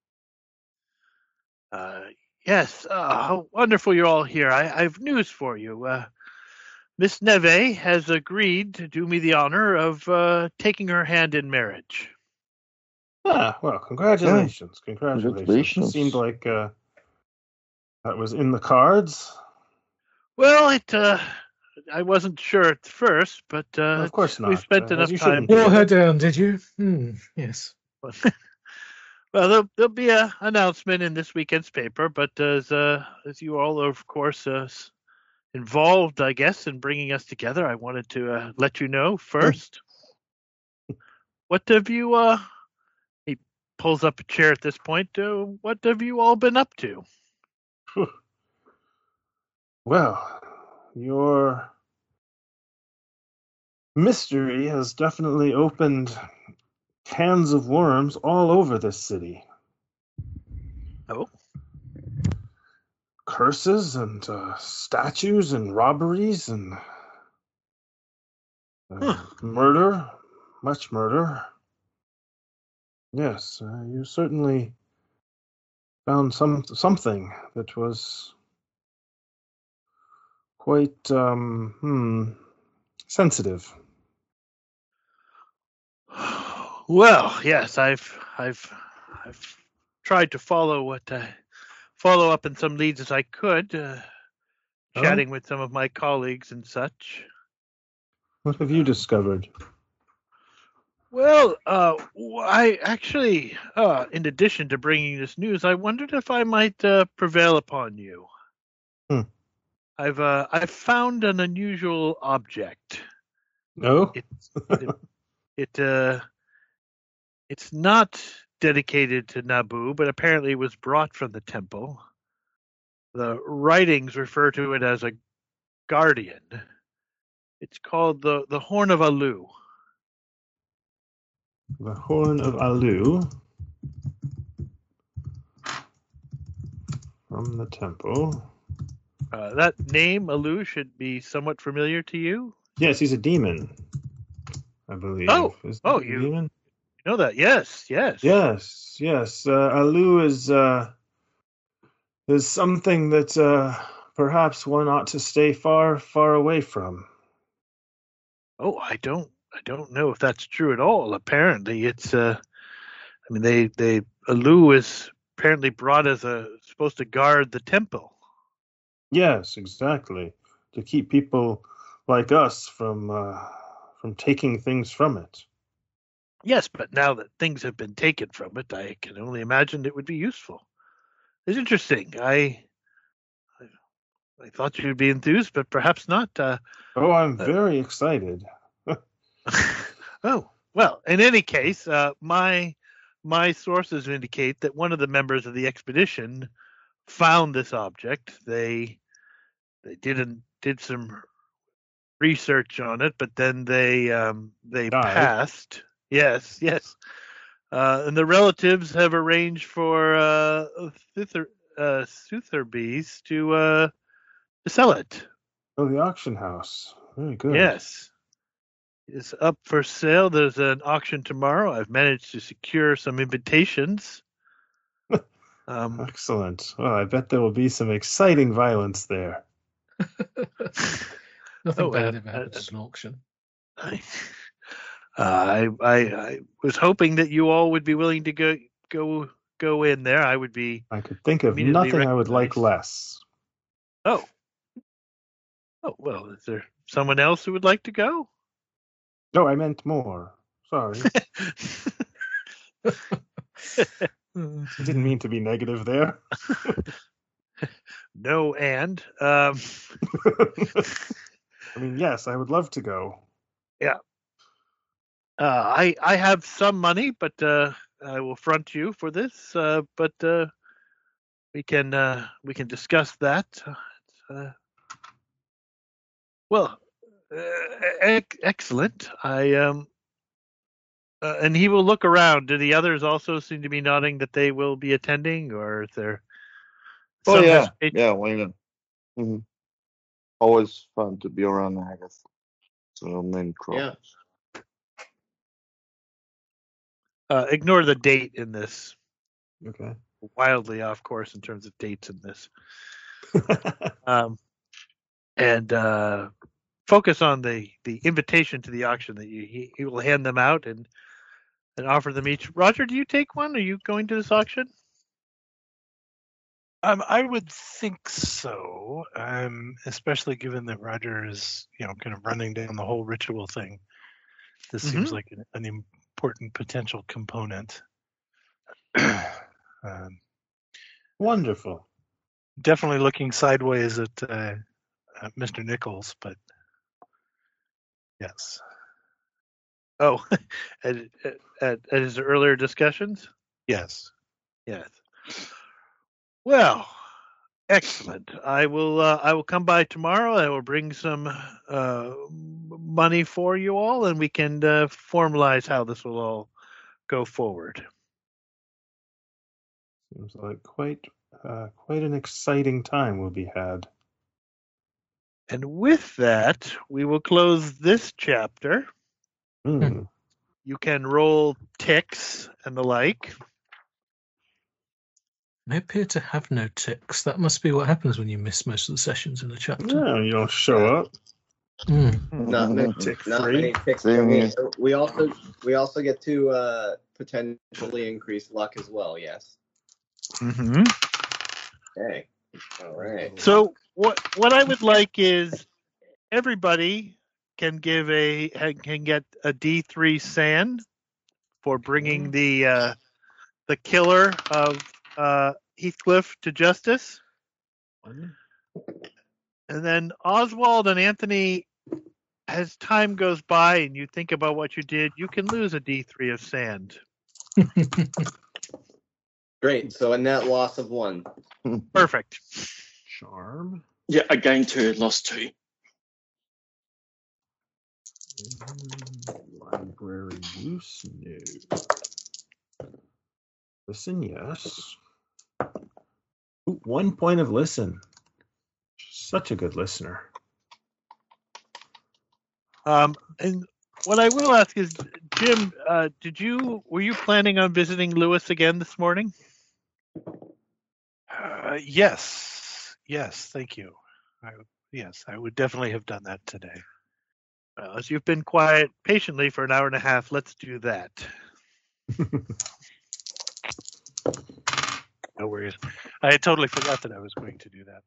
Uh, yes, uh, how wonderful you're all here. I, I have news for you. Uh, Miss Neve has agreed to do me the honor of uh, taking her hand in marriage. Ah, well, congratulations. Congratulations. Congratulations. It seemed like uh, that was in the cards. Well, it uh, I wasn't sure at first, but uh, Of course we not. spent Uh, enough you time shouldn't. Wore her together. down, did you? Hmm. Yes. Well, there'll, there'll be an announcement in this weekend's paper, but as uh, as you all are, of course, uh, s- involved, I guess, in bringing us together, I wanted to uh, let you know first. What have you? Uh, he pulls up a chair at this point. Uh, what have you all been up to? Well, your mystery has definitely opened cans of worms all over this city. Oh, Curses and uh, statues and robberies and uh, Huh. murder, much murder. Yes, uh, you certainly found some something that was quite um, hmm, sensitive. Well, yes, I've I've I've tried to follow what uh, follow up in some leads as I could, uh, Oh? chatting with some of my colleagues and such. What have you discovered? Well, uh, w- I actually, uh, in addition to bringing this news, I wondered if I might uh, prevail upon you. Hmm. I've uh, I've found an unusual object. No? It it it uh it's not dedicated to Naboo, but apparently was brought from the temple. The writings refer to it as a guardian. It's called the the Horn of Alu. The Horn of Alu from the temple. Uh, that name, Alu, should be somewhat familiar to you. Yes, he's a demon, I believe. Oh, Isn't oh, he a you demon? know that? Yes, yes. Yes, yes. Uh, Alu is uh, is something that uh, perhaps one ought to stay far, far away from. Oh, I don't, I don't know if that's true at all. Apparently, it's. Uh, I mean, they, they, Alu is apparently brought as a supposed to guard the temple. Yes, exactly. To keep people like us from uh, from taking things from it. Yes, but now that things have been taken from it, I can only imagine it would be useful. It's interesting. I, I, I thought you'd be enthused, but perhaps not. Uh, Oh, I'm uh, very excited. oh, well, in any case, uh, my my sources indicate that one of the members of the expedition found this object. They they didn't did some research on it, but then they um, they Died. passed. Yes, yes. Uh, and the relatives have arranged for uh, Thither, uh, Sotheby's to uh, to sell it. Oh, the auction house. Very good. Yes, it's up for sale. There's an auction tomorrow. I've managed to secure some invitations. Um, Excellent. Well, I bet there will be some exciting violence there. Nothing Oh, bad uh, ever uh, happens at an auction. I, I, I, I was hoping that you all would be willing to go go go in there. I would be I could think of immediately nothing I would like recognized. less. Oh, oh well. Is there someone else who would like to go? No, I meant more. Sorry. Oh, I didn't mean to be negative there. No, and um, I mean, yes, I would love to go. yeah. Uh, I I have some money, but uh, I will front you for this. Uh, but uh, we can uh, we can discuss that. Uh, well, uh, ec- excellent. I um, uh, and he will look around. Do the others also seem to be nodding that they will be attending, or is there Oh some yeah, hesitation? yeah. Why not? hmm Always fun to be around Agatha. So many problems. Uh, ignore the date in this. Okay. Wildly off course in terms of dates in this. Um, and uh, focus on the, the invitation to the auction that you, he, he will hand them out and and offer them each. Roger, do you take one? Are you going to this auction? Um, I would think so, um, especially given that Roger is, you know, kind of running down the whole ritual thing. This Mhm. seems like an, an important potential component. um, Wonderful. definitely looking sideways at, uh, at Mister Nichols, but yes. Oh, at, at, at his earlier discussions? Yes. Yes. Well, excellent. I will. Uh, I will come by tomorrow. I will bring some uh, money for you all, and we can uh, formalize how this will all go forward. Seems like quite uh, quite an exciting time will be had. And with that, we will close this chapter. Mm. You can roll ticks and the like. I appear to have no ticks. That must be what happens when you miss most of the sessions in a chapter. No, you don't show Yeah. up. Mm. Not many, Tick not free. many ticks Same for me. here. We also we also get to uh, potentially increase luck as well. Yes. Mm-hmm. Okay. All right. So what what I would like is everybody can give a can get a D three sand for bringing the uh, the killer of uh, Heathcliff to justice, and then Oswald and Anthony, as time goes by and you think about what you did, you can lose a D three of sand. Great. So a net loss of one. Perfect. Charm. Yeah, I gained two, lost two. Library use? No. Listen, yes. Ooh, one point of listen. Such a good listener. Um, and what I will ask is, Jim, uh, did you were you planning on visiting Lewis again this morning? Uh, yes. Yes. Thank you. I, yes, I would definitely have done that today. Well, as you've been quiet patiently for an hour and a half, let's do that. No worries. I had totally forgot that I was going to do that.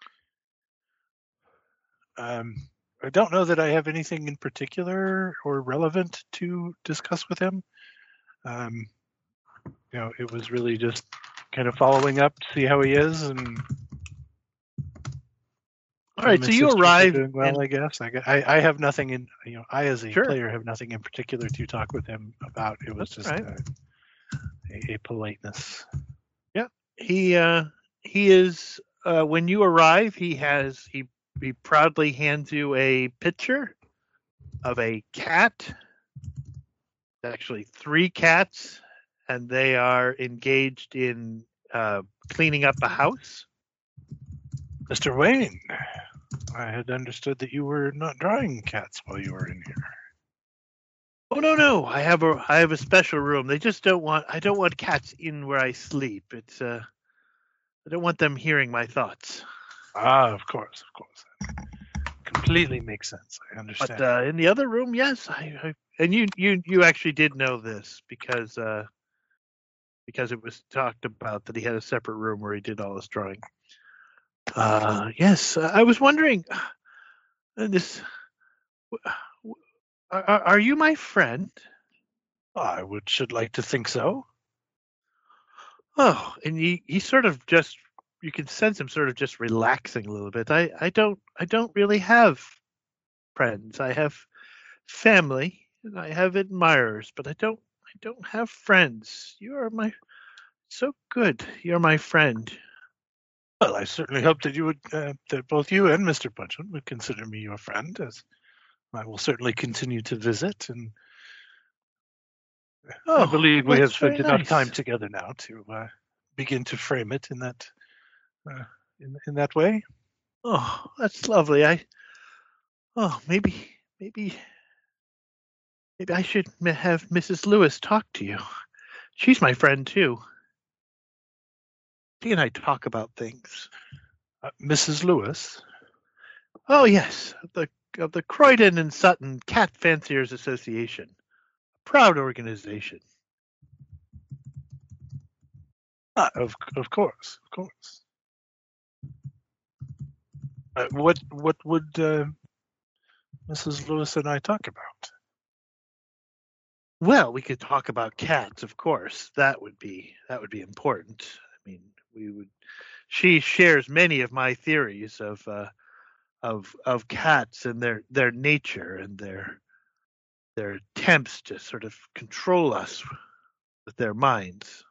Um, I don't know that I have anything in particular or relevant to discuss with him. Um, you know, it was really just kind of following up to see how he is, and All right, him so and you sisters are arrive. doing well, and- I guess. I, I I have nothing in you know I as a Sure. player have nothing in particular to talk with him about. It was That's just right. uh, a, a politeness. He uh, he is uh, when you arrive. He has he he proudly hands you a picture of a cat. Actually, three cats, and they are engaged in uh, cleaning up a house. Mister Wayne, I had understood that you were not drawing cats while you were in here. Oh no no! I have a I have a special room. They just don't want I don't want cats in where I sleep. It's uh I don't want them hearing my thoughts. Ah, of course, of course. Completely makes sense. I understand. But uh, in the other room, yes, I, I and you you you actually did know this because uh, because it was talked about that he had a separate room where he did all his drawing. Uh, yes, uh, I was wondering. Uh, this are, are you my friend? I would should like to think so. Oh, and he, he sort of just you can sense him sort of just relaxing a little bit. I, I don't I don't really have friends. I have family and I have admirers, but I don't I don't have friends. You are my so good. You're my friend. Well, I certainly hope that you would uh, that both you and Mister Punchman would consider me your friend, as I will certainly continue to visit, and Oh, I believe we have that's very spent enough nice. time together now to uh, begin to frame it in that uh, in in that way. Oh, that's lovely. I oh maybe maybe maybe I should m- have Missus Lewis talk to you. She's my friend too. She and I talk about things. Uh, Missus Lewis. Oh yes, the of the Croydon and Sutton Cat Fanciers Association, a proud organization. Ah, of of course, of course. Uh, what what would uh, Missus Lewis and I talk about? Well, we could talk about cats, of course. That would be that would be important. I mean, we would. She shares many of my theories of uh, of of cats and their their nature and their their attempts to sort of control us with their minds.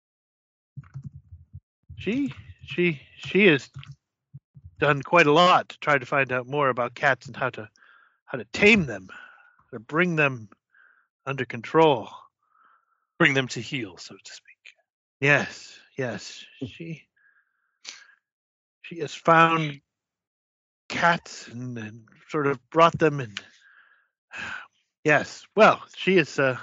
She she she has done quite a lot to try to find out more about cats and how to how to tame them, or bring them under control. Bring them to heel, so to speak. Yes, yes. She she has found cats and, and sort of brought them in. Yes. Well, she is. Uh,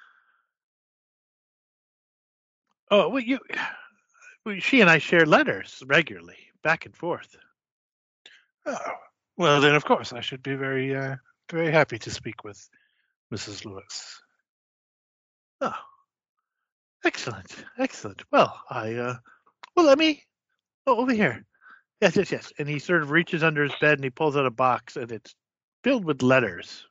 oh, well, you. well, She and I share letters regularly, back and forth. Oh, well, then of course I should be very, uh, very happy to speak with Missus Lewis. Oh, excellent, excellent. Well, I. Uh, well, let me. Oh, over here. Yes, yes, yes. And he sort of reaches under his bed and he pulls out a box and it's filled with letters.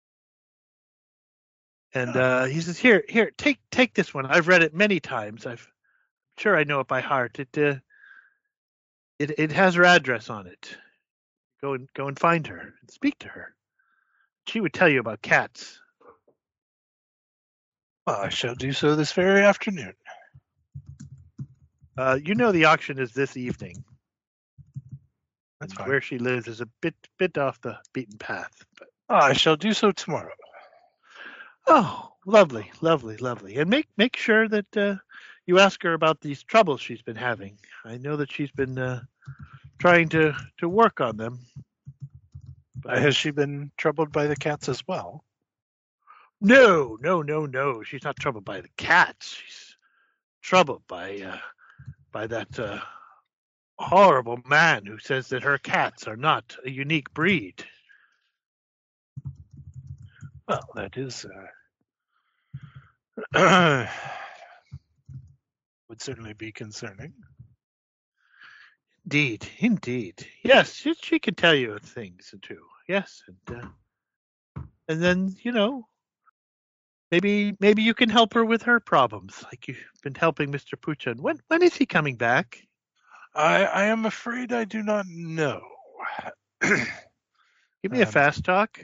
And uh, he says, "Here, here, take take this one. I've read it many times. I've I'm sure I know it by heart. It uh, it it has her address on it. Go and go and find her and speak to her. She would tell you about cats." Well, I shall do so this very afternoon. Uh, you know the auction is this evening. That's And fine. where she lives is a bit bit off the beaten path. But Oh, I shall do so tomorrow. oh, lovely, lovely, lovely. And make make sure that uh, you ask her about these troubles she's been having. I know that she's been uh, trying to to work on them. Uh, has she been troubled by the cats as well? No, no, no, no. She's not troubled by the cats. She's troubled by uh, by that uh, horrible man who says that her cats are not a unique breed. Well, that is uh, would certainly be concerning. Indeed, indeed. Yes, she, she can tell you things too. Yes, and uh, and then you know, maybe maybe you can help her with her problems, like you've been helping Mister Puchan. When when is he coming back? I, I am afraid I do not know. Give me a Um, fast talk.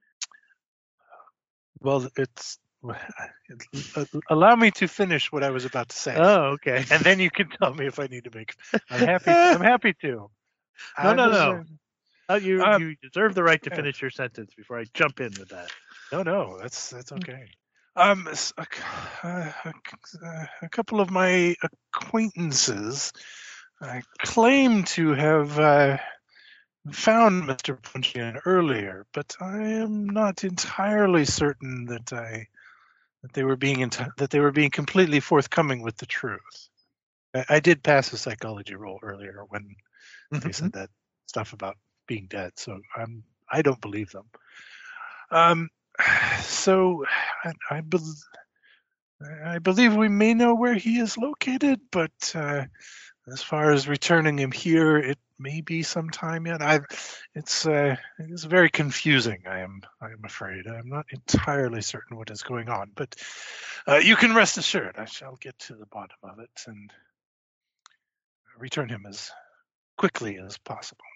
Well, it's allow me to finish what I was about to say, Oh, okay. and then you can tell me if I need to make. I'm happy. I'm happy to. No, I no, was, no. uh, Uh, you Um, you deserve the right to yeah. finish your sentence before I jump in with that. No, no, that's that's okay. Um, s- a, c- uh, a c- uh, a couple of my acquaintances uh, claim to have uh, found Mister Punchian earlier, but I am not entirely certain that I that they were being enti- that they were being completely forthcoming with the truth. I, I did pass a psychology roll earlier when they said that stuff about being dead, so I'm I don't believe them. Um, so I, I, bel I believe we may know where he is located, but uh, as far as returning him here, it may be some time yet. I, it's uh, it's very confusing. I am I am afraid I'm not entirely certain what is going on, but uh, you can rest assured I shall get to the bottom of it and return him as quickly as possible.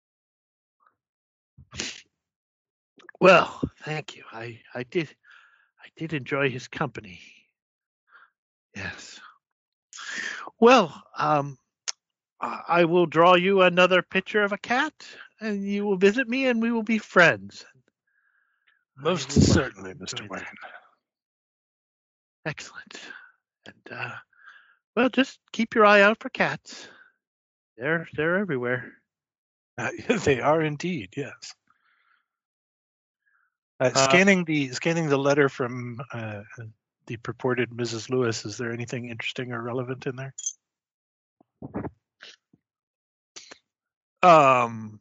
Well, thank you. I I did I did enjoy his company. Yes. Well, um, I I will draw you another picture of a cat, and you will visit me, and we will be friends. Most I will, uh, certainly, Mister enjoy Wayne. that. Excellent. And uh, well, just keep your eye out for cats. They're they're everywhere. Uh, they are indeed, yes. Uh, Uh, scanning the scanning the letter from uh, the purported Missus Lewis. Is there anything interesting or relevant in there? Um.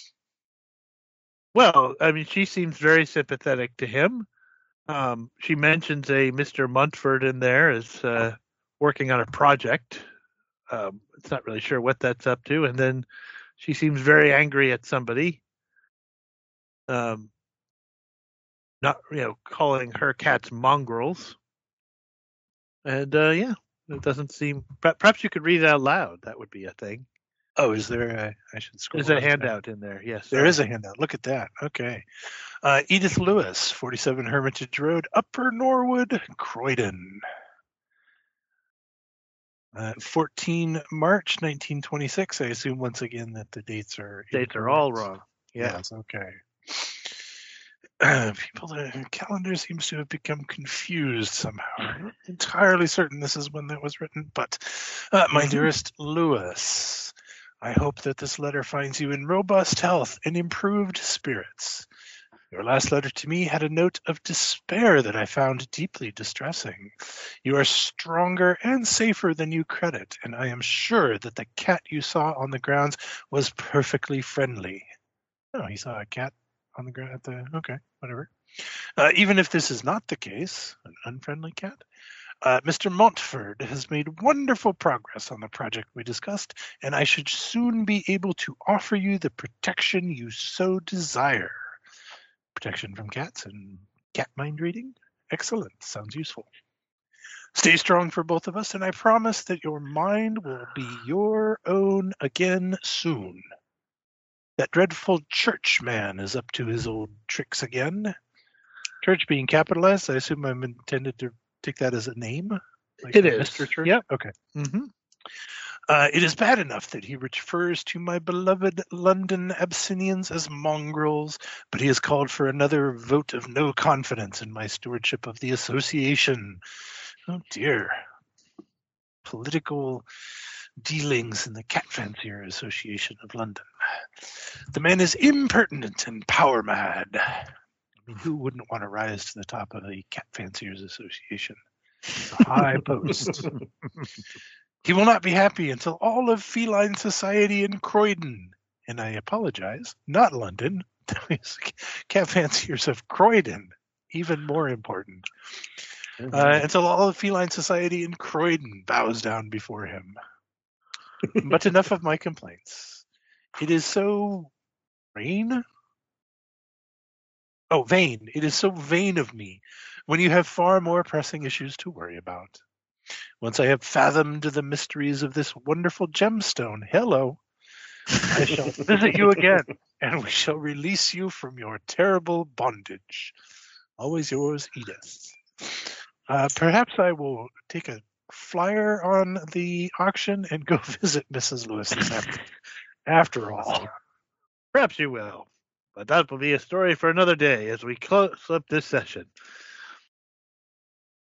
Well, I mean, she seems very sympathetic to him. Um, she mentions a Mister Montford in there as uh, working on a project. Um, it's not really sure what that's up to, and then she seems very angry at somebody. Um, not you know calling her cats mongrels. And uh, yeah, it doesn't seem. Perhaps you could read it out loud. That would be a thing. Oh, is there a, I should scroll. There's a down to that. handout in there. Yes, There sorry. is a handout. Look at that. Okay. Uh, Edith Lewis, forty-seven Hermitage Road, Upper Norwood, Croydon. Uh, fourteen March nineteen twenty-six. I assume once again that the dates are Dates are all incorrect. wrong. Yeah. Yes, okay. Uh, people, the calendar seems to have become confused somehow. I'm not entirely certain this is when that was written, but uh, my dearest Lewis, I hope that this letter finds you in robust health and improved spirits. Your last letter to me had a note of despair that I found deeply distressing. You are stronger and safer than you credit, and I am sure that the cat you saw on the grounds was perfectly friendly. Oh, he saw a cat on the ground at the... Okay, whatever. Uh, even if this is not the case, an unfriendly cat, uh, Mister Montford has made wonderful progress on the project we discussed, and I should soon be able to offer you the protection you so desire. Protection from cats and cat mind reading? Excellent. Sounds useful. Stay strong for both of us, and I promise that your mind will be your own again soon. That dreadful church man is up to his old tricks again. Church being capitalized, I assume I'm intended to take that as a name? Like It is. Mister Church? Yep. Okay. Mm-hmm. Uh, it is bad enough that he refers to my beloved London Abyssinians as mongrels, but he has called for another vote of no confidence in my stewardship of the association. Oh dear. Political dealings in the Cat Fancier Association of London. The man is impertinent and power mad. I mean, who wouldn't want to rise to the top of the Cat Fanciers Association? It's a high post. He will not be happy until all of feline society in Croydon, and I apologize, not London, cat fanciers of Croydon, even more important, Mm-hmm. uh, until all of feline society in Croydon bows down before him. But enough of my complaints. It is so vain. Oh, vain. It is so vain of me when you have far more pressing issues to worry about. Once I have fathomed the mysteries of this wonderful gemstone, hello, I shall visit you again, and we shall release you from your terrible bondage. Always yours, Edith. Uh, perhaps I will take a flyer on the auction and go visit Missus Lewis this afternoon. After all. Perhaps you will. But that will be a story for another day as we close up this session.